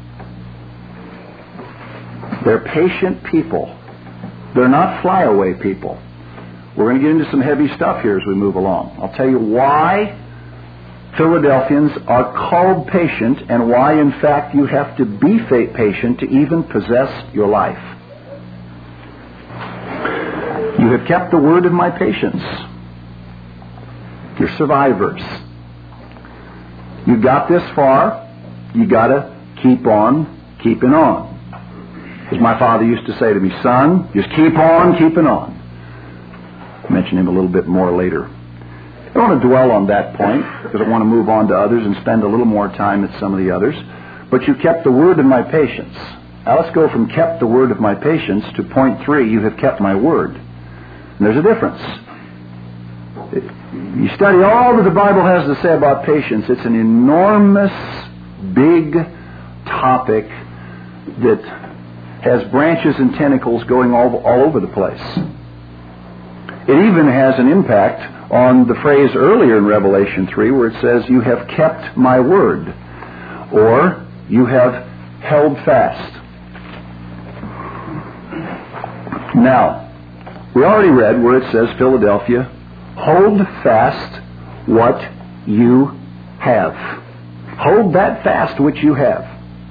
[SPEAKER 1] They're patient people. They're not flyaway people. We're going to get into some heavy stuff here as we move along. I'll tell you why Philadelphians are called patient and why, in fact, you have to be patient to even possess your life. You have kept the word of my patience. You're survivors. You got this far. You got to keep on keeping on. As my father used to say to me, son, just keep on keeping on. I'll mention him a little bit more later. I don't want to dwell on that point because I want to move on to others and spend a little more time with some of the others. But you kept the word of my patience. Now let's go from kept the word of my patience to point three, you have kept my word. And there's a difference. You study all that the Bible has to say about patience. It's an enormous, big topic that has branches and tentacles going all, all over the place. It even has an impact on the phrase earlier in Revelation three where it says, you have kept my word, or you have held fast. Now, we already read where it says, Philadelphia, hold fast what you have. Hold that fast which you have.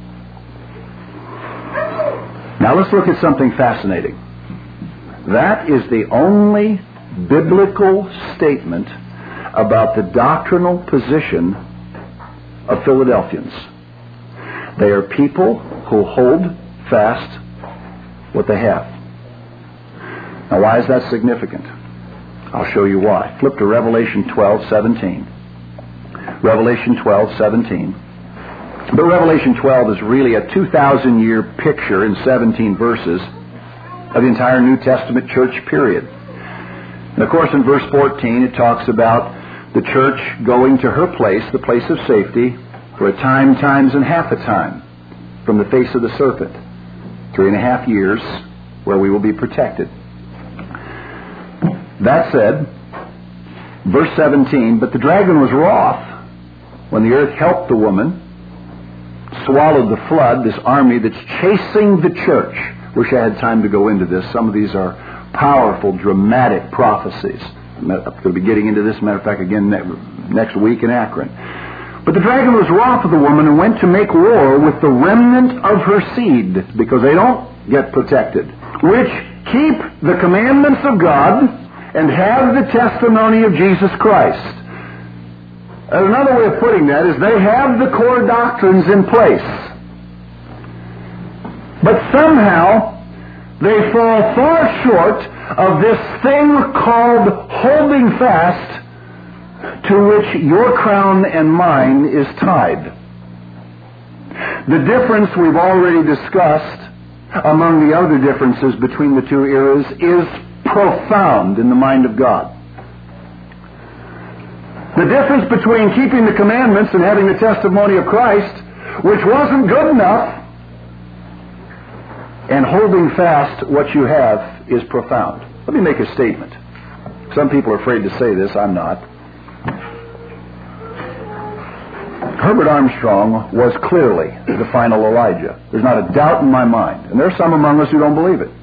[SPEAKER 1] Now let's look at something fascinating. That is the only biblical statement about the doctrinal position of Philadelphians. They are people who hold fast what they have. Now why is that significant? I'll show you why. Flip to Revelation twelve seventeen. Revelation twelve seventeen. But Revelation twelve is really a two thousand year picture in seventeen verses of the entire New Testament church period. And of course in verse fourteen it talks about the church going to her place, the place of safety, for a time, times, and half a time from the face of the serpent. Three and a half years where we will be protected. That said, verse seventeen, but the dragon was wroth when the earth helped the woman, swallowed the flood, this army that's chasing the church. Wish I had time to go into this. Some of these are powerful, dramatic prophecies. I'm going to be getting into this, matter of fact, again next week in Akron. But the dragon was wroth with the woman and went to make war with the remnant of her seed, because they don't get protected, which keep the commandments of God and have the testimony of Jesus Christ. Another way of putting that is they have the core doctrines in place. But somehow they fall far short of this thing called holding fast, to which your crown and mine is tied. The difference we've already discussed among the other differences between the two eras is profound in the mind of God. The difference between keeping the commandments and having the testimony of Christ, which wasn't good enough, and holding fast what you have is profound. Let me make a statement. Some people are afraid to say this. I'm not. Herbert Armstrong was clearly the final Elijah. There's not a doubt in my mind. And there are some among us who don't believe it.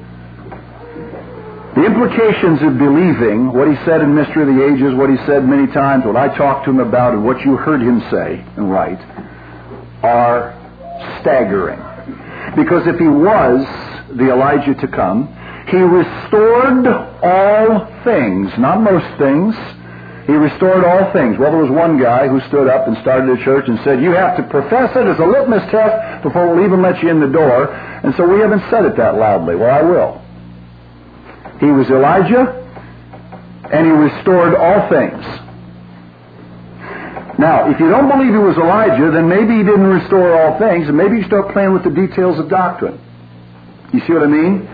[SPEAKER 1] The implications of believing what he said in Mystery of the Ages, what he said many times, what I talked to him about, and what you heard him say and write, are staggering. Because if he was the Elijah to come, he restored all things, not most things. He restored all things. Well, there was one guy who stood up and started a church and said, you have to profess it as a litmus test before we'll even let you in the door. And so we haven't said it that loudly. Well, I will. He was Elijah, and he restored all things. Now, if you don't believe he was Elijah, then maybe he didn't restore all things, and maybe you start playing with the details of doctrine. You see what I mean?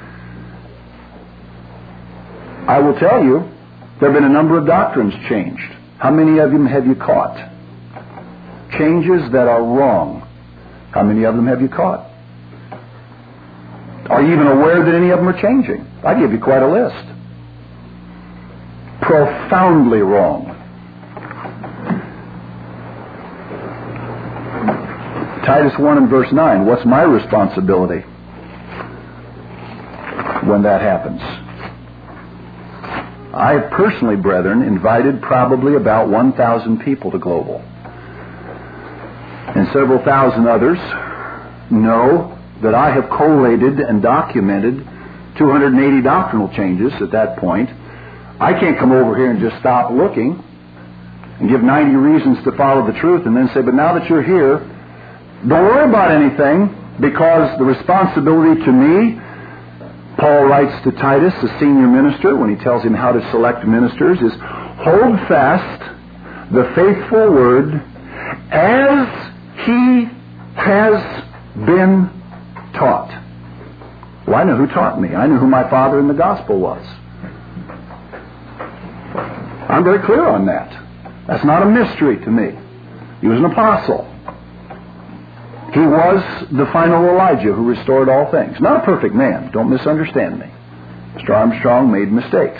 [SPEAKER 1] I will tell you, there have been a number of doctrines changed. How many of them have you caught? Changes that are wrong. How many of them have you caught? Are you even aware that any of them are changing? I give you quite a list. Profoundly wrong. Titus one and verse nine, what's my responsibility when that happens? I have personally, brethren, invited probably about one thousand people to Global. And several thousand others know that I have collated and documented two hundred eighty doctrinal changes at that point. I can't come over here and just stop looking and give ninety reasons to follow the truth and then say, but now that you're here, don't worry about anything. Because the responsibility to me, Paul writes to Titus, the senior minister, when he tells him how to select ministers, is hold fast the faithful word as he has been taught. Well, I know who taught me. I knew who my father in the gospel was. I'm very clear on that. That's not a mystery to me. He was an apostle. He was the final Elijah who restored all things. Not a perfect man. Don't misunderstand me. Mister Armstrong made mistakes.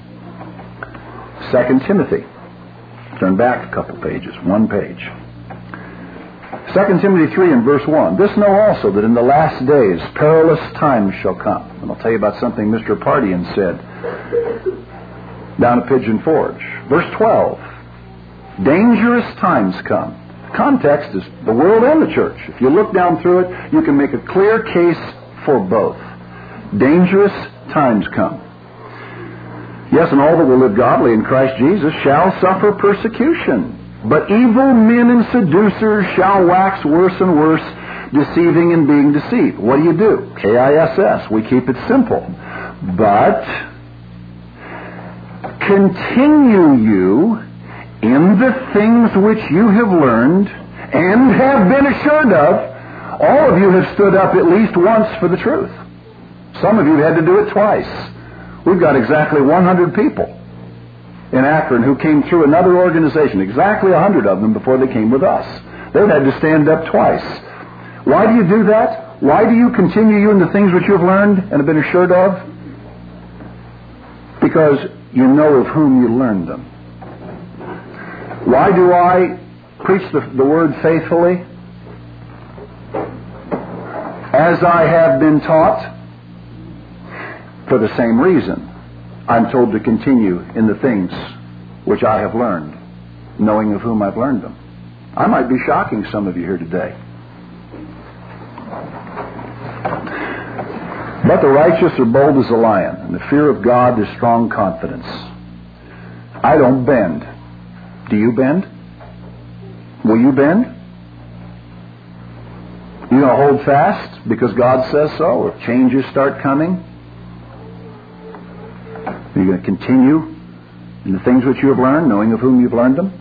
[SPEAKER 1] Second Timothy. Turn back a couple pages. One page. Second Timothy three and verse one. This know also that in the last days perilous times shall come. And I'll tell you about something Mister Pardian said down at Pigeon Forge. Verse twelve. Dangerous times come. Context is the world and the church. If you look down through it, you can make a clear case for both. Dangerous times come. Yes, and all that will live godly in Christ Jesus shall suffer persecution. But evil men and seducers shall wax worse and worse, deceiving and being deceived. What do you do? K I S S. We keep it simple. But continue you in the things which you have learned and have been assured of. All of you have stood up at least once for the truth. Some of you had to do it twice. We've got exactly one hundred people in Akron who came through another organization, exactly one hundred of them before they came with us. They've had to stand up twice. Why do you do that? Why do you continue you in the things which you have learned and have been assured of? Because you know of whom you learned them. Why do I preach the, the word faithfully? As I have been taught, for the same reason. I'm told to continue in the things which I have learned, knowing of whom I've learned them. I might be shocking some of you here today. But the righteous are bold as a lion, and the fear of God is strong confidence. I don't bend. Do you bend? Will you bend? You going to hold fast because God says so, or if changes start coming? Are you going to continue in the things which you have learned, knowing of whom you've learned them?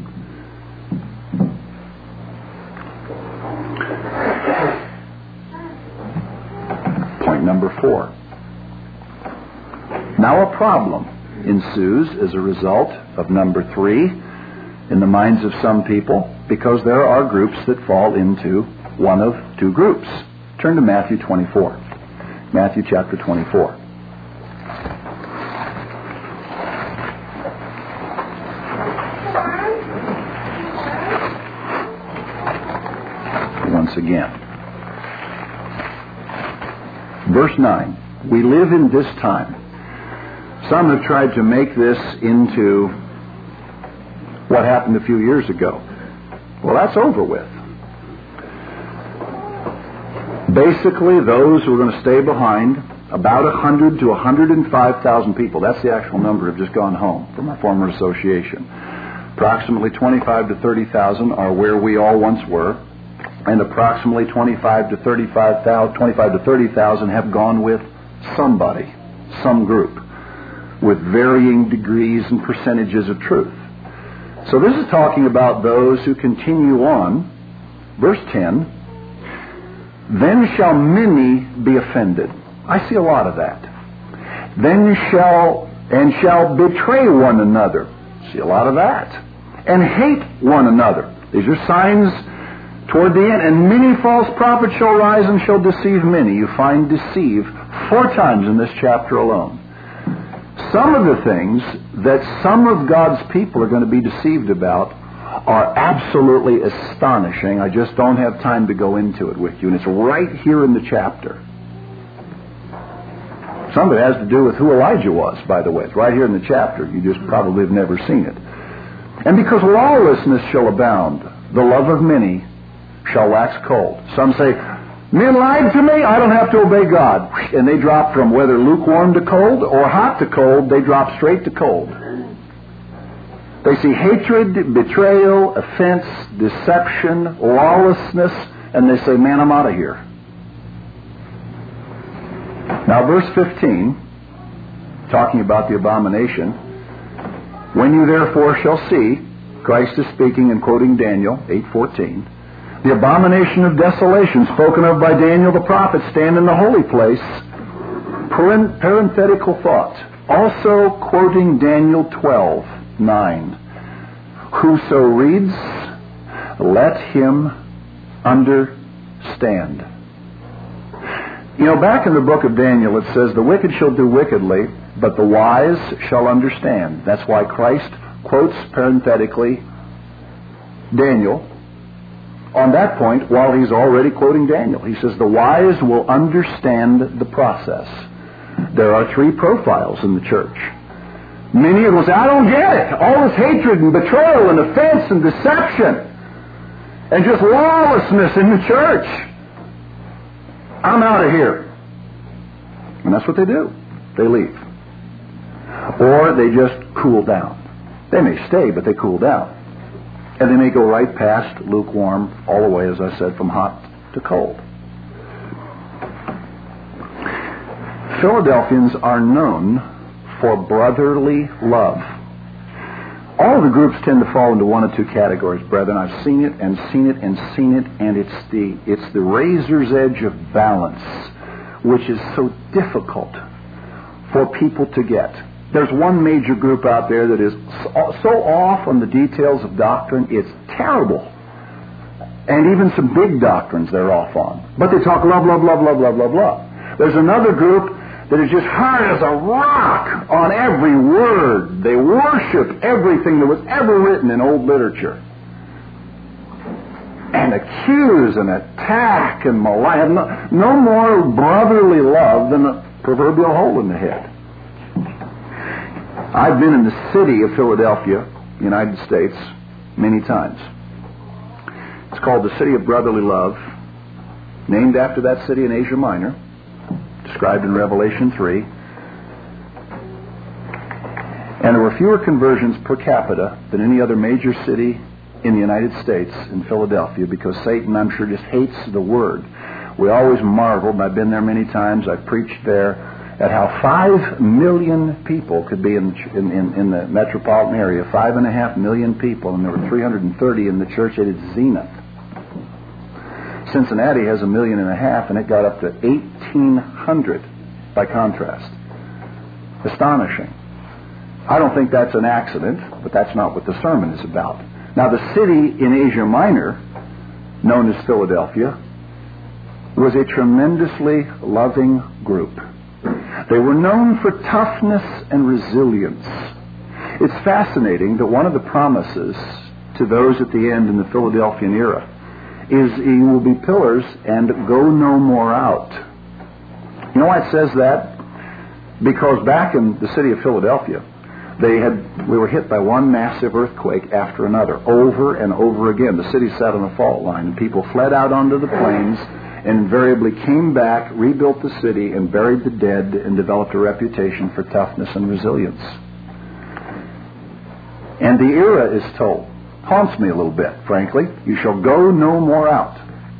[SPEAKER 1] Point number four. Now a problem ensues as a result of number three in the minds of some people, because there are groups that fall into one of two groups. Turn to Matthew twenty-four. Matthew chapter twenty-four. Once again. Verse nine. We live in this time. Some have tried to make this into what happened a few years ago. Well, that's over with. Basically, those who are going to stay behind, about one hundred to one hundred five thousand people. That's the actual number have just gone home from our former association. Approximately twenty-five to thirty thousand are where we all once were. And approximately twenty-five to thirty-five thousand, twenty-five to thirty thousand have gone with somebody, some group, with varying degrees and percentages of truth. So this is talking about those who continue on. Verse ten, then shall many be offended. I see a lot of that. Then shall, and shall betray one another. See a lot of that. And hate one another. These are signs toward the end. And many false prophets shall rise and shall deceive many. You find deceive four times in this chapter alone. Some of the things that some of God's people are going to be deceived about are absolutely astonishing. I just don't have time to go into it with you. And it's right here in the chapter. Some of it has to do with who Elijah was, by the way. It's right here in the chapter. You just probably have never seen it. And because lawlessness shall abound, the love of many shall wax cold. Some say, men lied to me, I don't have to obey God. And they drop from whether lukewarm to cold or hot to cold, they drop straight to cold. They see hatred, betrayal, offense, deception, lawlessness, and they say, man, I'm out of here. Now, verse fifteen, talking about the abomination, when you therefore shall see, Christ is speaking and quoting Daniel eight fourteen, the abomination of desolation spoken of by Daniel the prophet stand in the holy place, parenthetical thought, also quoting Daniel twelve nine. Whoso reads, let him understand. You know, back in the book of Daniel it says, the wicked shall do wickedly, but the wise shall understand. That's why Christ quotes parenthetically Daniel on that point while he's already quoting Daniel. He says the wise will understand the process. There are three profiles in the church. Many of them say, I don't get it. All this hatred and betrayal and offense and deception and just lawlessness in the church. I'm out of here. And that's what they do. They leave. Or they just cool down. They may stay, but they cool down. And they may go right past lukewarm, all the way, as I said, from hot to cold. Philadelphians are known for brotherly love. All the groups tend to fall into one of two categories, brethren. I've seen it and seen it and seen it, and it's the it's the razor's edge of balance, which is so difficult for people to get. There's one major group out there that is so off on the details of doctrine, it's terrible. And even some big doctrines they're off on. But they talk love, love, love, love, love, love, love. There's another group that is just hard as a rock on every word. They worship everything that was ever written in old literature. And accuse and attack and malign. No, no more brotherly love than a proverbial hole in the head. I've been in the city of Philadelphia, United States, many times. It's called the City of Brotherly Love, named after that city in Asia Minor, described in Revelation three. And there were fewer conversions per capita than any other major city in the United States in Philadelphia, because Satan, I'm sure, just hates the Word. We always marveled, and I've been there many times, I've preached there, at how five million people could be in, in, in, in the metropolitan area. Five and a half million people, and there were three hundred thirty in the church at its zenith. Cincinnati has a million and a half, and it got up to eighteen hundred by contrast. Astonishing. I don't think that's an accident, but that's not what the sermon is about. Now, the city in Asia Minor, known as Philadelphia, was a tremendously loving group. They were known for toughness and resilience. It's fascinating that one of the promises to those at the end in the Philadelphian era is, you will be pillars and go no more out. You know why it says that? Because back in the city of Philadelphia, they had we were hit by one massive earthquake after another, over and over again. The city sat on a fault line, and people fled out onto the plains and invariably came back, rebuilt the city, and buried the dead, and developed a reputation for toughness and resilience. And the era is told, haunts me a little bit, frankly, you shall go no more out.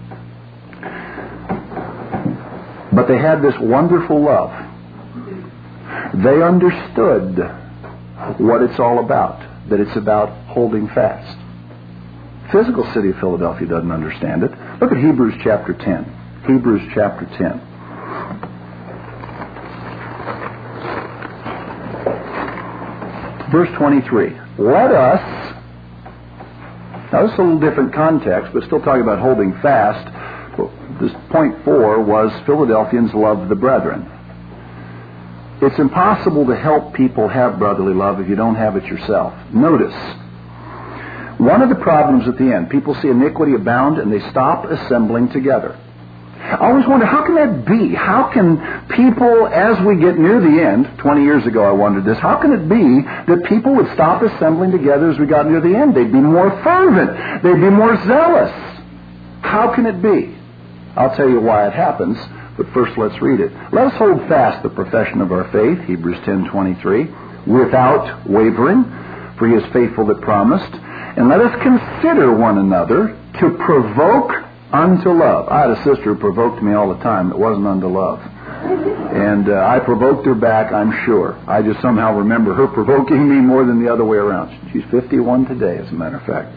[SPEAKER 1] But they had this wonderful love. They understood what it's all about, that it's about holding fast. Physical city of Philadelphia doesn't understand it. Look at Hebrews chapter ten. Hebrews chapter ten. Verse twenty-three. Let us, now this is a little different context, but still talking about holding fast. This point four was Philadelphians love the brethren. It's impossible to help people have brotherly love if you don't have it yourself. Notice, one of the problems at the end, people see iniquity abound and they stop assembling together. I always wonder, how can that be? How can people, as we get near the end, twenty years ago I wondered this, how can it be that people would stop assembling together as we got near the end? They'd be more fervent. They'd be more zealous. How can it be? I'll tell you why it happens, but first let's read it. Let us hold fast the profession of our faith, Hebrews ten twenty-three, without wavering, for he is faithful that promised. And let us consider one another to provoke unto love. I had a sister who provoked me all the time. It wasn't unto love. And uh, I provoked her back, I'm sure. I just somehow remember her provoking me more than the other way around. She's fifty-one today, as a matter of fact.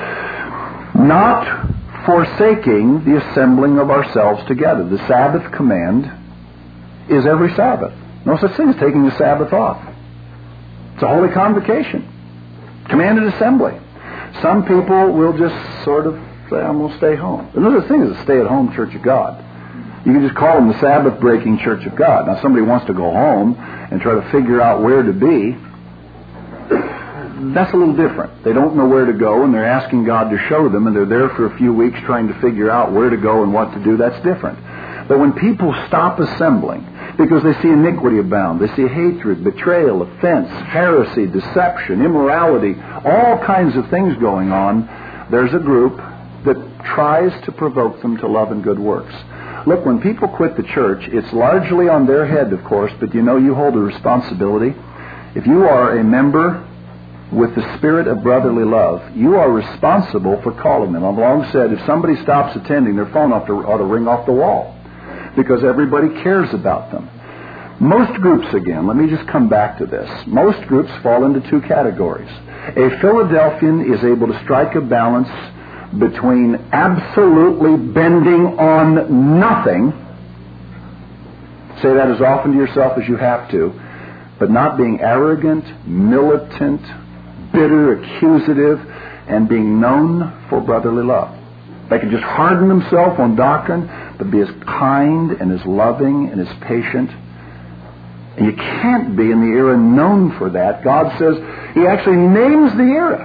[SPEAKER 1] Not forsaking the assembling of ourselves together. The Sabbath command is every Sabbath. No such thing as taking the Sabbath off. It's a holy convocation. Commanded assembly. Some people will just sort of say, I'm going to stay home. There's no such thing as a stay-at-home Church of God. You can just call them the Sabbath-breaking Church of God. Now, somebody wants to go home and try to figure out where to be. That's a little different. They don't know where to go, and they're asking God to show them, and they're there for a few weeks trying to figure out where to go and what to do. That's different. But when people stop assembling because they see iniquity abound, they see hatred, betrayal, offense, heresy, deception, immorality, all kinds of things going on, there's a group that tries to provoke them to love and good works. Look, when people quit the church, it's largely on their head, of course, but you know you hold a responsibility. If you are a member with the spirit of brotherly love, you are responsible for calling them. I've long said, if somebody stops attending, their phone ought to, ought to ring off the wall, because everybody cares about them. Most groups, again, let me just come back to this. Most groups fall into two categories. A Philadelphian is able to strike a balance between absolutely bending on nothing, say that as often to yourself as you have to, but not being arrogant, militant, bitter, accusative, and being known for brotherly love. They can just harden themselves on doctrine, but be as kind and as loving and as patient. And you can't be in the era known for that. God says He actually names the era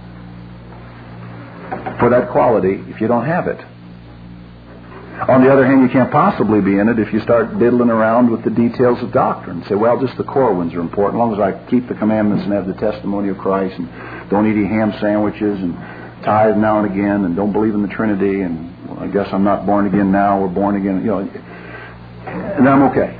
[SPEAKER 1] for that quality if you don't have it. On the other hand, you can't possibly be in it if you start diddling around with the details of doctrine. Say, well, just the core ones are important. As long as I keep the commandments and have the testimony of Christ and don't eat any ham sandwiches and tithe now and again and don't believe in the Trinity and well, I guess I'm not born again now or born again, you know, and I'm okay.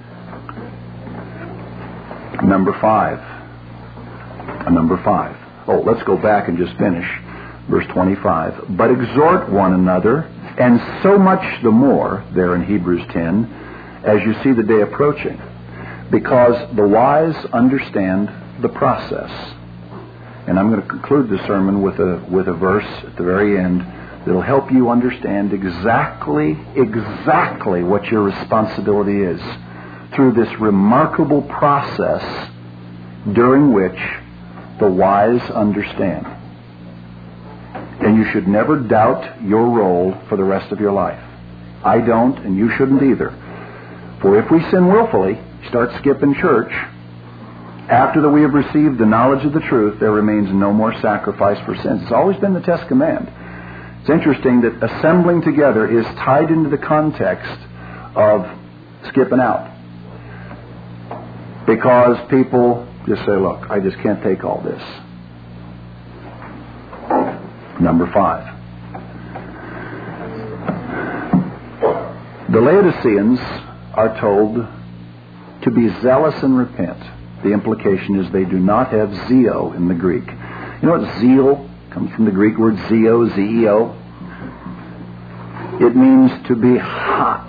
[SPEAKER 1] Number five. Number five. Oh, let's go back and just finish. Verse twenty-five. But exhort one another, and so much the more, there in Hebrews ten, as you see the day approaching, because the wise understand the process. And I'm going to conclude the sermon with a with a verse at the very end that'll help you understand exactly, exactly what your responsibility is through this remarkable process during which the wise understand. And you should never doubt your role for the rest of your life. I don't, and you shouldn't either. For if we sin willfully, start skipping church, after that we have received the knowledge of the truth, there remains no more sacrifice for sins. It's always been the Tenth Command. It's interesting that assembling together is tied into the context of skipping out. Because people just say, look, I just can't take all this. Number five. The Laodiceans are told to be zealous and repent. The implication is they do not have zeo in the Greek. You know what zeal comes from? The Greek word zeo, Z E O. It means to be hot,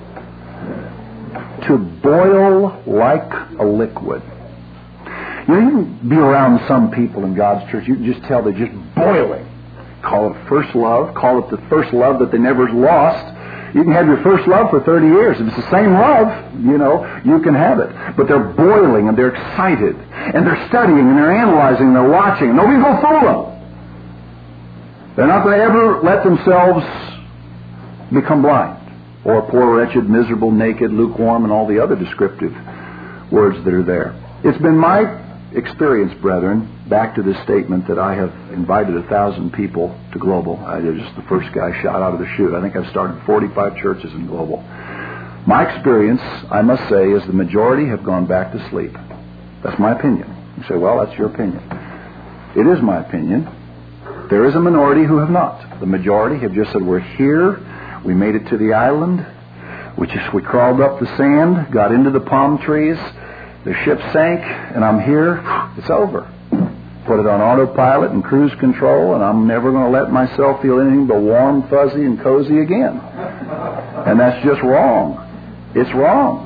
[SPEAKER 1] to boil like a liquid. You know, you can be around some people in God's church, you can just tell they're just boiling. Call it first love. Call it the first love that they never lost. You can have your first love for thirty years. If it's the same love, you know, you can have it. But they're boiling and they're excited. And they're studying and they're analyzing and they're watching. Nobody's going to fool them. They're not going to ever let themselves become blind. Or poor, wretched, miserable, naked, lukewarm, and all the other descriptive words that are there. It's been my experience, brethren, back to this statement that I have invited a thousand people to Global. I was just the first guy shot out of the chute. I think I've started forty-five churches in Global. My experience, I must say, is the majority have gone back to sleep. That's my opinion. You say, well, that's your opinion. It is my opinion. There is a minority who have not. The majority have just said, we're here. We made it to the island. We just we crawled up the sand, got into the palm trees. The ship sank, and I'm here. It's over. Put it on autopilot and cruise control, and I'm never going to let myself feel anything but warm, fuzzy, and cozy again. And that's just wrong. It's wrong.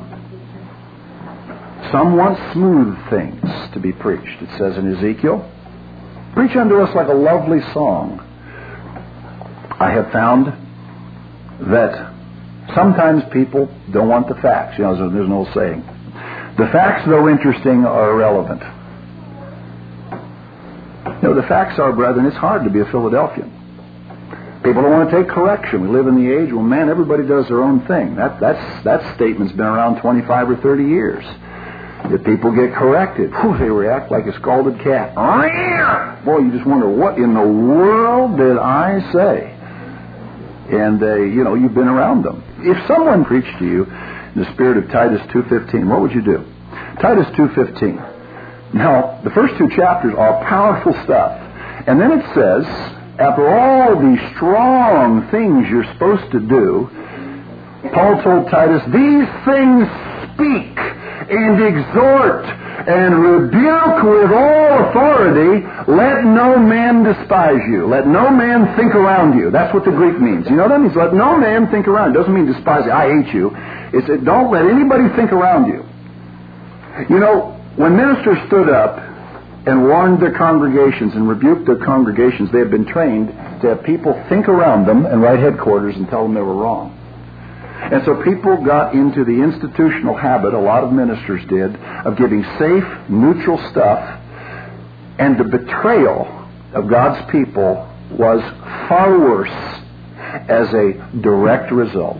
[SPEAKER 1] Some want smooth things to be preached. It says in Ezekiel, preach unto us like a lovely song. I have found that sometimes people don't want the facts. You know, there's, there's an old saying. The facts, though interesting, are irrelevant. You know, the facts are, brethren, it's hard to be a Philadelphian. People don't want to take correction. We live in the age, well, man, everybody does their own thing. That, that's, that statement's been around twenty-five or thirty years. If people get corrected, whew, they react like a scalded cat. Boy, you just wonder, what in the world did I say? And, uh, you know, you've been around them. If someone preached to you in the spirit of Titus two fifteen, what would you do? Titus two fifteen. Now, the first two chapters are powerful stuff. And then it says, after all these strong things you're supposed to do, Paul told Titus, these things speak and exhort and rebuke with all authority. Let no man despise you. Let no man think around you. That's what the Greek means. You know that means let no man think around you. It doesn't mean despise you. I hate you. It's that don't let anybody think around you. You know, when ministers stood up and warned their congregations and rebuked their congregations, they had been trained to have people think around them and write headquarters and tell them they were wrong. And so people got into the institutional habit, a lot of ministers did, of giving safe, neutral stuff, and the betrayal of God's people was far worse as a direct result.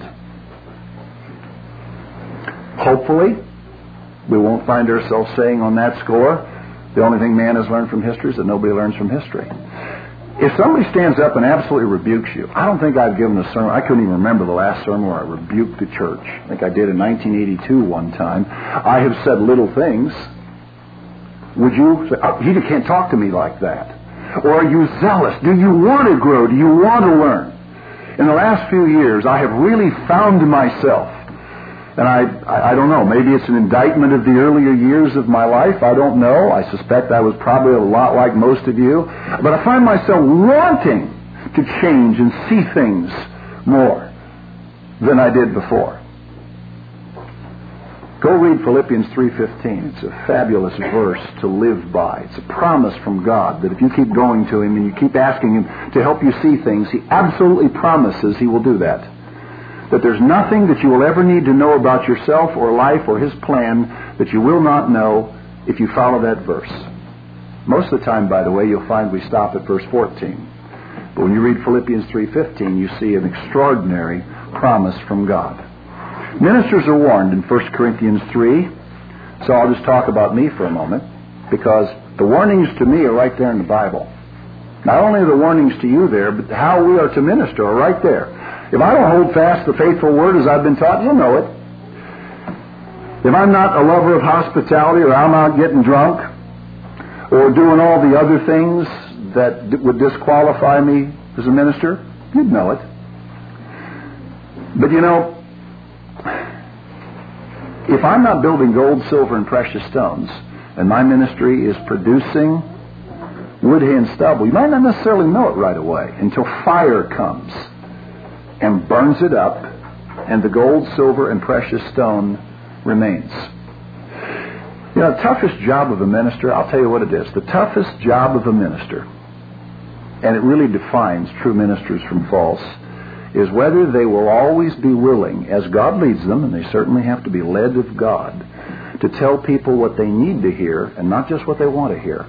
[SPEAKER 1] Hopefully, we won't find ourselves saying on that score, the only thing man has learned from history is that nobody learns from history. If somebody stands up and absolutely rebukes you, I don't think I've given a sermon. I couldn't even remember the last sermon where I rebuked the church. I think I did in nineteen eighty-two one time. I have said little things. Would you say, oh, you can't talk to me like that? Or are you zealous? Do you want to grow? Do you want to learn? In the last few years, I have really found myself. And I, I, I don't know, maybe it's an indictment of the earlier years of my life. I don't know. I suspect I was probably a lot like most of you. But I find myself wanting to change and see things more than I did before. Go read Philippians three fifteen. It's a fabulous verse to live by. It's a promise from God that if you keep going to Him and you keep asking Him to help you see things, He absolutely promises He will do that. That there's nothing that you will ever need to know about yourself or life or His plan that you will not know if you follow that verse. Most of the time, by the way, you'll find we stop at verse fourteen. But when you read Philippians three fifteen, you see an extraordinary promise from God. Ministers are warned in First Corinthians three, so I'll just talk about me for a moment, because the warnings to me are right there in the Bible. Not only are the warnings to you there, but how we are to minister are right there. If I don't hold fast the faithful word as I've been taught, you'll know it. If I'm not a lover of hospitality, or I'm out getting drunk, or doing all the other things that would disqualify me as a minister, you'd know it. But you know, if I'm not building gold, silver, and precious stones, and my ministry is producing wood, hay, and stubble, you might not necessarily know it right away until fire comes and burns it up, and the gold, silver, and precious stone remains. You know, the toughest job of a minister, I'll tell you what it is. The toughest job of a minister, and it really defines true ministers from false, is whether they will always be willing, as God leads them, and they certainly have to be led of God, to tell people what they need to hear and not just what they want to hear.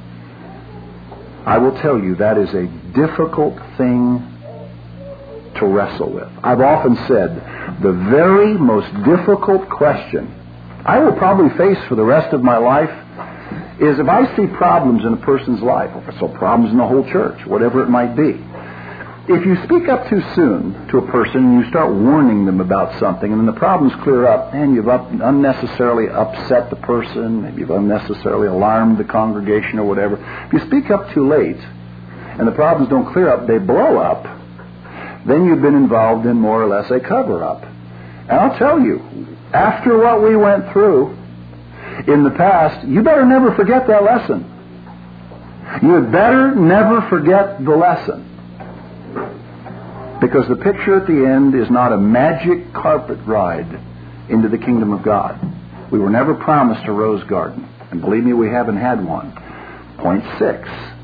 [SPEAKER 1] I will tell you that is a difficult thing to wrestle with. I've often said the very most difficult question I will probably face for the rest of my life is if I see problems in a person's life, or if I saw problems in the whole church, whatever it might be. If you speak up too soon to a person and you start warning them about something and then the problems clear up, and you've up, unnecessarily upset the person, maybe you've unnecessarily alarmed the congregation or whatever. If you speak up too late and the problems don't clear up, they blow up, then you've been involved in more or less a cover-up. And I'll tell you, after what we went through in the past, you better never forget that lesson. You had better never forget the lesson. Because the picture at the end is not a magic carpet ride into the kingdom of God. We were never promised a rose garden. And believe me, we haven't had one. Point six.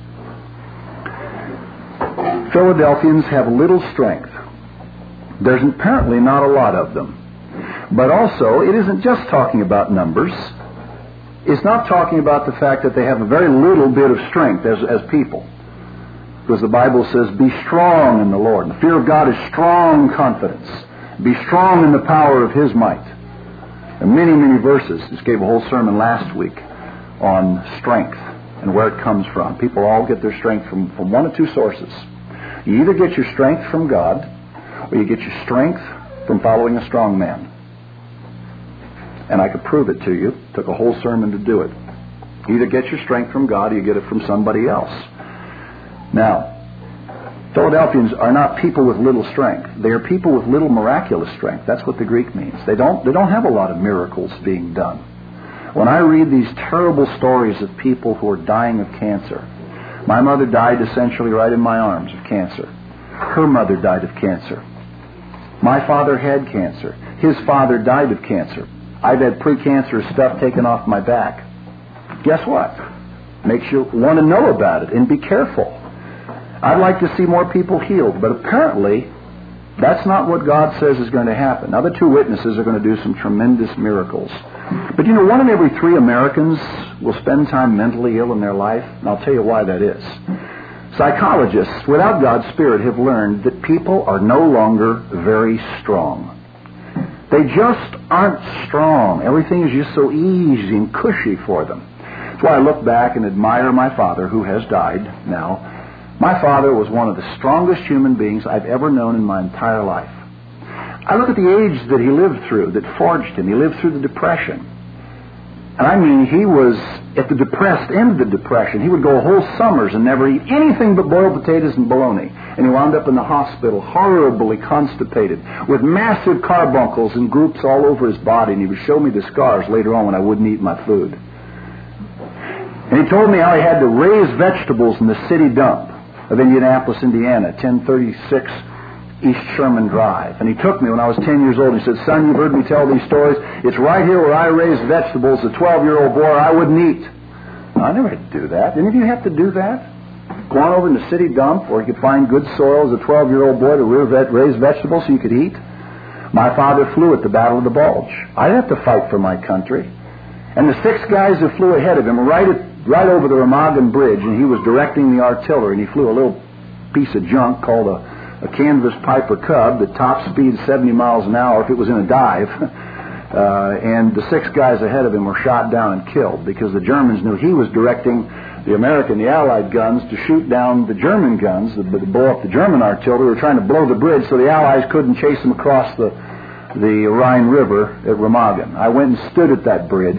[SPEAKER 1] Philadelphians have little strength. There's apparently not a lot of them. But also, it isn't just talking about numbers. It's not talking about the fact that they have a very little bit of strength as, as people. Because the Bible says, be strong in the Lord. The fear of God is strong confidence. Be strong in the power of His might. And many, many verses. Just gave a whole sermon last week on strength and where it comes from. People all get their strength from, from one of two sources. You either get your strength from God, or you get your strength from following a strong man. And I could prove it to you. It took a whole sermon to do it. You either get your strength from God, or you get it from somebody else. Now, Philadelphians are not people with little strength. They are people with little miraculous strength. That's what the Greek means. They don't, they don't have a lot of miracles being done. When I read these terrible stories of people who are dying of cancer, my mother died essentially right in my arms of cancer. Her mother died of cancer. My father had cancer. His father died of cancer. I've had precancerous stuff taken off my back. Guess what? Makes you want to know about it and be careful. I'd like to see more people healed, but apparently that's not what God says is going to happen. Now, the two witnesses are going to do some tremendous miracles. But you know, one in every three Americans will spend time mentally ill in their life, and I'll tell you why that is. Psychologists, without God's Spirit, have learned that people are no longer very strong. They just aren't strong. Everything is just so easy and cushy for them. That's why I look back and admire my father, who has died now. My father was one of the strongest human beings I've ever known in my entire life. I look at the age that he lived through, that forged him. He lived through the Depression. And I mean, he was at the depressed end of the Depression. He would go whole summers and never eat anything but boiled potatoes and bologna. And he wound up in the hospital, horribly constipated, with massive carbuncles and groups all over his body. And he would show me the scars later on when I wouldn't eat my food. And he told me how he had to raise vegetables in the city dump of Indianapolis, Indiana, ten thirty-six East Sherman Drive. And he took me when I was ten years old and he said, son, you've heard me tell these stories. It's right here where I raised vegetables, a twelve-year-old boy I wouldn't eat. I never had to do that. Any of you have to do that? Go on over in the city dump where you could find good soil as a twelve-year-old boy to raise vegetables so you could eat? My father flew at the Battle of the Bulge. I didn't have to fight for my country. And the six guys that flew ahead of him were right at right over the Remagen Bridge, and he was directing the artillery, and he flew a little piece of junk called a, a canvas Piper Cub that top speed seventy miles an hour if it was in a dive. uh, and the six guys ahead of him were shot down and killed because the Germans knew he was directing the American, the Allied guns to shoot down the German guns, to blow up the German artillery. They were trying to blow the bridge so the Allies couldn't chase them across the, the Rhine River at Remagen. I went and stood at that bridge.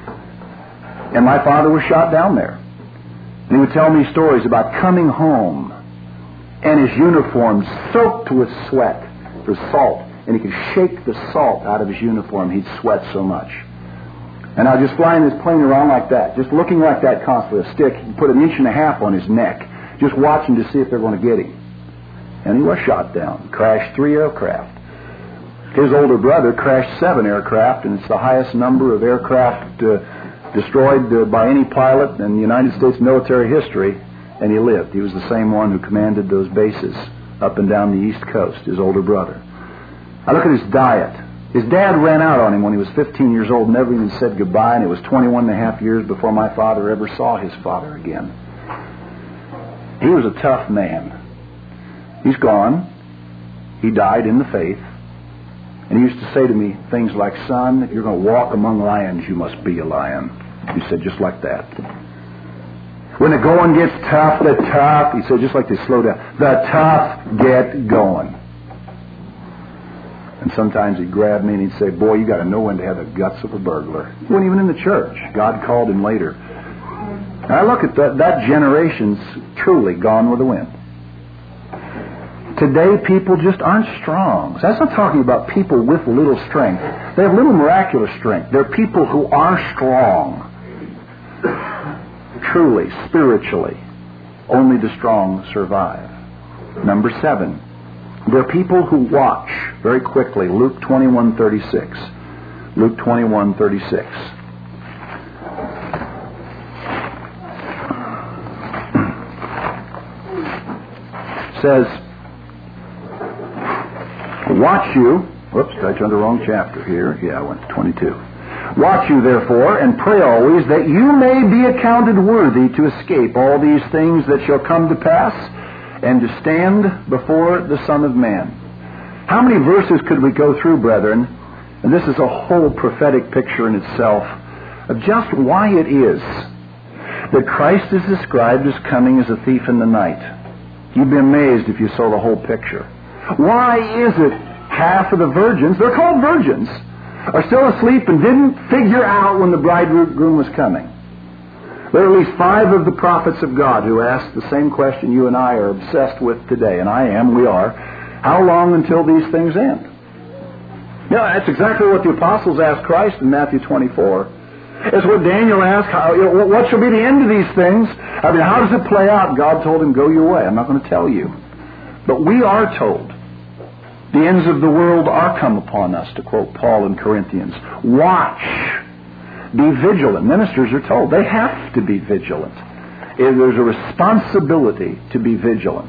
[SPEAKER 1] And my father was shot down there. And he would tell me stories about coming home and his uniform soaked with sweat for salt. And he could shake the salt out of his uniform. He'd sweat so much. And I was just flying this plane around like that, just looking like that constantly. A stick, he'd put an inch and a half on his neck, just watching to see if they're going to get him. And he was shot down, crashed three aircraft. His older brother crashed seven aircraft, and it's the highest number of aircraft uh, destroyed uh, by any pilot in the United States military history, and he lived. He was the same one who commanded those bases up and down the East Coast, his older brother. I look at his diet. His dad ran out on him when he was fifteen years old, never even said goodbye, and it was twenty-one and a half years before my father ever saw his father again. He was a tough man. He's gone. He died in the faith. And he used to say to me things like, son, if you're going to walk among lions, you must be a lion. He said, just like that. When the going gets tough, the tough, he said, just like they slow down, the tough get going. And sometimes he'd grab me and he'd say, boy, you got to know when to have the guts of a burglar. He wasn't even in the church. God called him later. And I look at that, that generation's truly gone with the wind. Today, people just aren't strong. So that's not talking about people with little strength. They have little miraculous strength. They're people who are strong. Truly, spiritually. Only the strong survive. Number seven. They're people who watch very quickly. Luke twenty-one thirty-six. Luke twenty-one thirty-six. Says, watch you. Whoops, did I turn the wrong chapter here? Yeah, I went to twenty-two. Watch you, therefore, and pray always that you may be accounted worthy to escape all these things that shall come to pass, and to stand before the Son of Man. How many verses could we go through, brethren? And this is a whole prophetic picture in itself of just why it is that Christ is described as coming as a thief in the night. You'd be amazed if you saw the whole picture. Why is it half of the virgins, they're called virgins, are still asleep and didn't figure out when the bridegroom was coming? There are at least five of the prophets of God who asked the same question you and I are obsessed with today, and I am, we are. How long until these things end? Yeah, that's exactly what the apostles asked Christ in Matthew twenty-four. It's what Daniel asked, how, you know, what shall be the end of these things? I mean, how does it play out? God told him, go your way. I'm not going to tell you. But we are told. The ends of the world are come upon us, to quote Paul in Corinthians. Watch. Be vigilant. Ministers are told they have to be vigilant. There's a responsibility to be vigilant.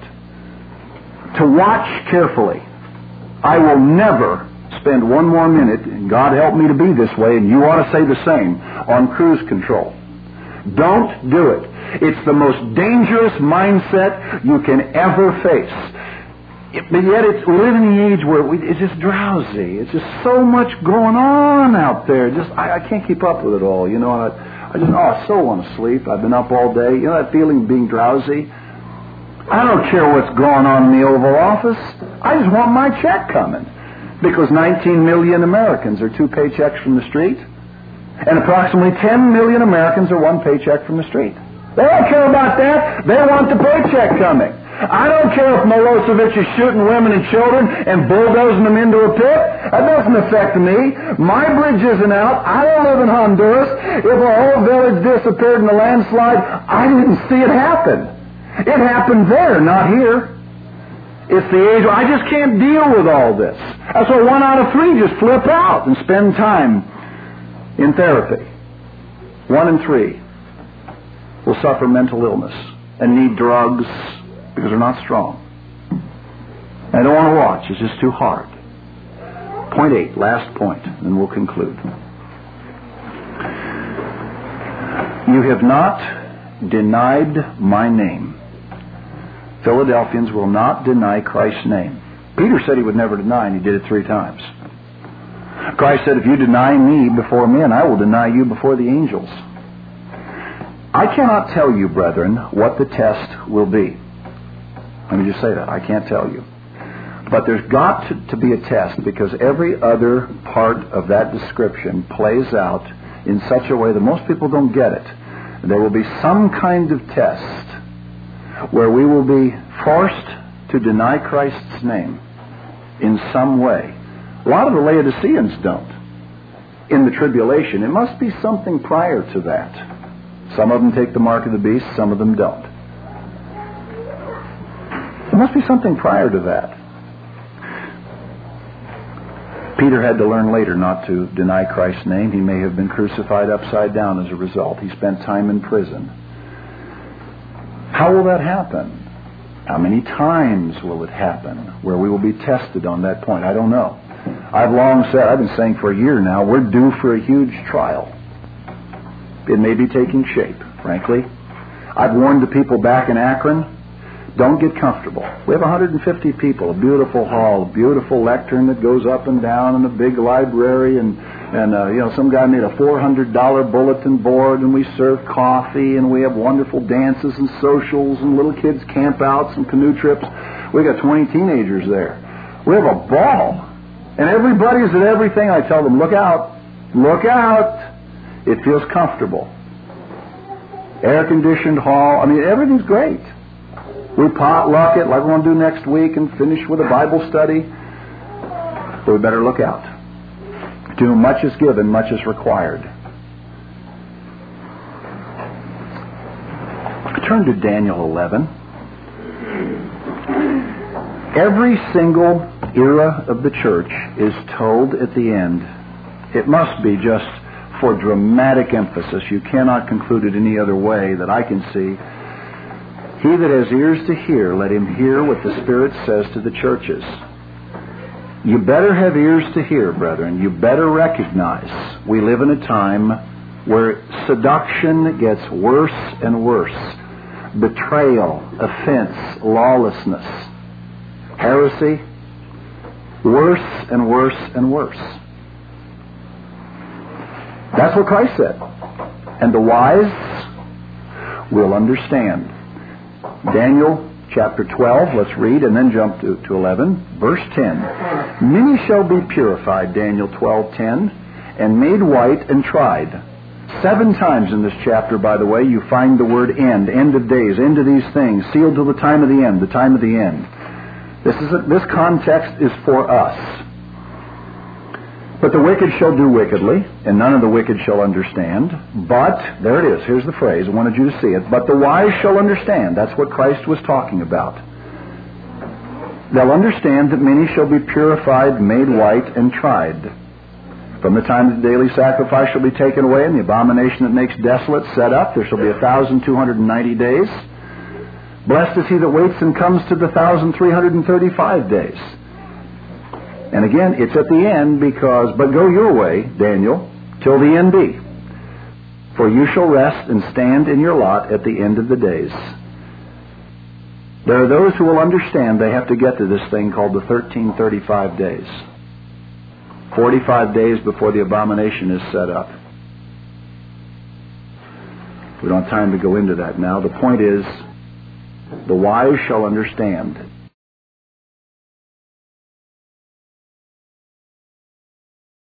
[SPEAKER 1] To watch carefully. I will never spend one more minute, and God help me to be this way, and you ought to say the same, on cruise control. Don't do it. It's the most dangerous mindset you can ever face. It, but yet it's living in the age where we, it's just drowsy. It's just so much going on out there. Just I, I can't keep up with it all. You know, and I, I just oh, I so want to sleep. I've been up all day. You know that feeling of being drowsy? I don't care what's going on in the Oval Office. I just want my check coming. Because nineteen million Americans are two paychecks from the street. And approximately ten million Americans are one paycheck from the street. They don't care about that. They want the paycheck coming. I don't care if Milosevic is shooting women and children and bulldozing them into a pit. That doesn't affect me. My bridge isn't out. I don't live in Honduras. If a whole village disappeared in a landslide, I didn't see it happen. It happened there, not here. It's the age where I just can't deal with all this. That's why one out of three just flip out and spend time in therapy. One in three will suffer mental illness and need drugs because they're not strong. I don't want to watch. It's just too hard. Point eight, last point, and we'll conclude. You have not denied my name. Philadelphians will not deny Christ's name. Peter said he would never deny, and he did it three times. Christ said, if you deny me before men, I will deny you before the angels. I cannot tell you, brethren, what the test will be. Let me just say that. I can't tell you. But there's got to, to be a test, because every other part of that description plays out in such a way that most people don't get it. There will be some kind of test where we will be forced to deny Christ's name in some way. A lot of the Laodiceans don't. In the tribulation, it must be something prior to that. Some of them take the mark of the beast, some of them don't. There must be something prior to that. Peter had to learn later not to deny Christ's name. He may have been crucified upside down as a result. He spent time in prison. How will that happen? How many times will it happen where we will be tested on that point? I don't know. I've long said, I've been saying for a year now, we're due for a huge trial. It may be taking shape, frankly. I've warned the people back in Akron, don't get comfortable. We have one hundred fifty people, a beautiful hall, a beautiful lectern that goes up and down, and a big library, and, and uh, you know, some guy made a four hundred dollars bulletin board, and we serve coffee, and we have wonderful dances and socials, and little kids campouts and canoe trips. We got twenty teenagers there. We have a ball. And everybody's at everything. I tell them, look out, look out. It feels comfortable. Air-conditioned hall. I mean, everything's great. We potluck it like we're going to do next week and finish with a Bible study. But we better look out. To whom much is given, much is required. Turn to Daniel eleven. Every single era of the church is told at the end, It must be just for dramatic emphasis. You cannot conclude it any other way that I can see. He that has ears to hear, let him hear what the Spirit says to the churches. You better have ears to hear, brethren. You better recognize we live in a time where seduction gets worse and worse. Betrayal, offense, lawlessness, heresy, worse and worse and worse. That's what Christ said. And the wise will understand. Daniel chapter twelve, let's read and then jump to, to eleven. Verse ten. Many shall be purified, Daniel twelve ten, and made white and tried. Seven times in this chapter, by the way, you find the word end, end of days, end of these things, sealed till the time of the end, the time of the end. This is a, this context is for us. But the wicked shall do wickedly, and none of the wicked shall understand. But, there it is, here's the phrase, I wanted you to see it. But the wise shall understand. That's what Christ was talking about. They'll understand that many shall be purified, made white, and tried. From the time that the daily sacrifice shall be taken away, and the abomination that makes desolate set up, there shall be a thousand two hundred and ninety days. Blessed is he that waits and comes to the thousand three hundred and thirty-five days. And again, it's at the end because, but go your way, Daniel, till the end be. For you shall rest and stand in your lot at the end of the days. There are those who will understand they have to get to this thing called the thirteen thirty-five days. forty-five days before the abomination is set up. We don't have time to go into that now. The point is, the wise shall understand.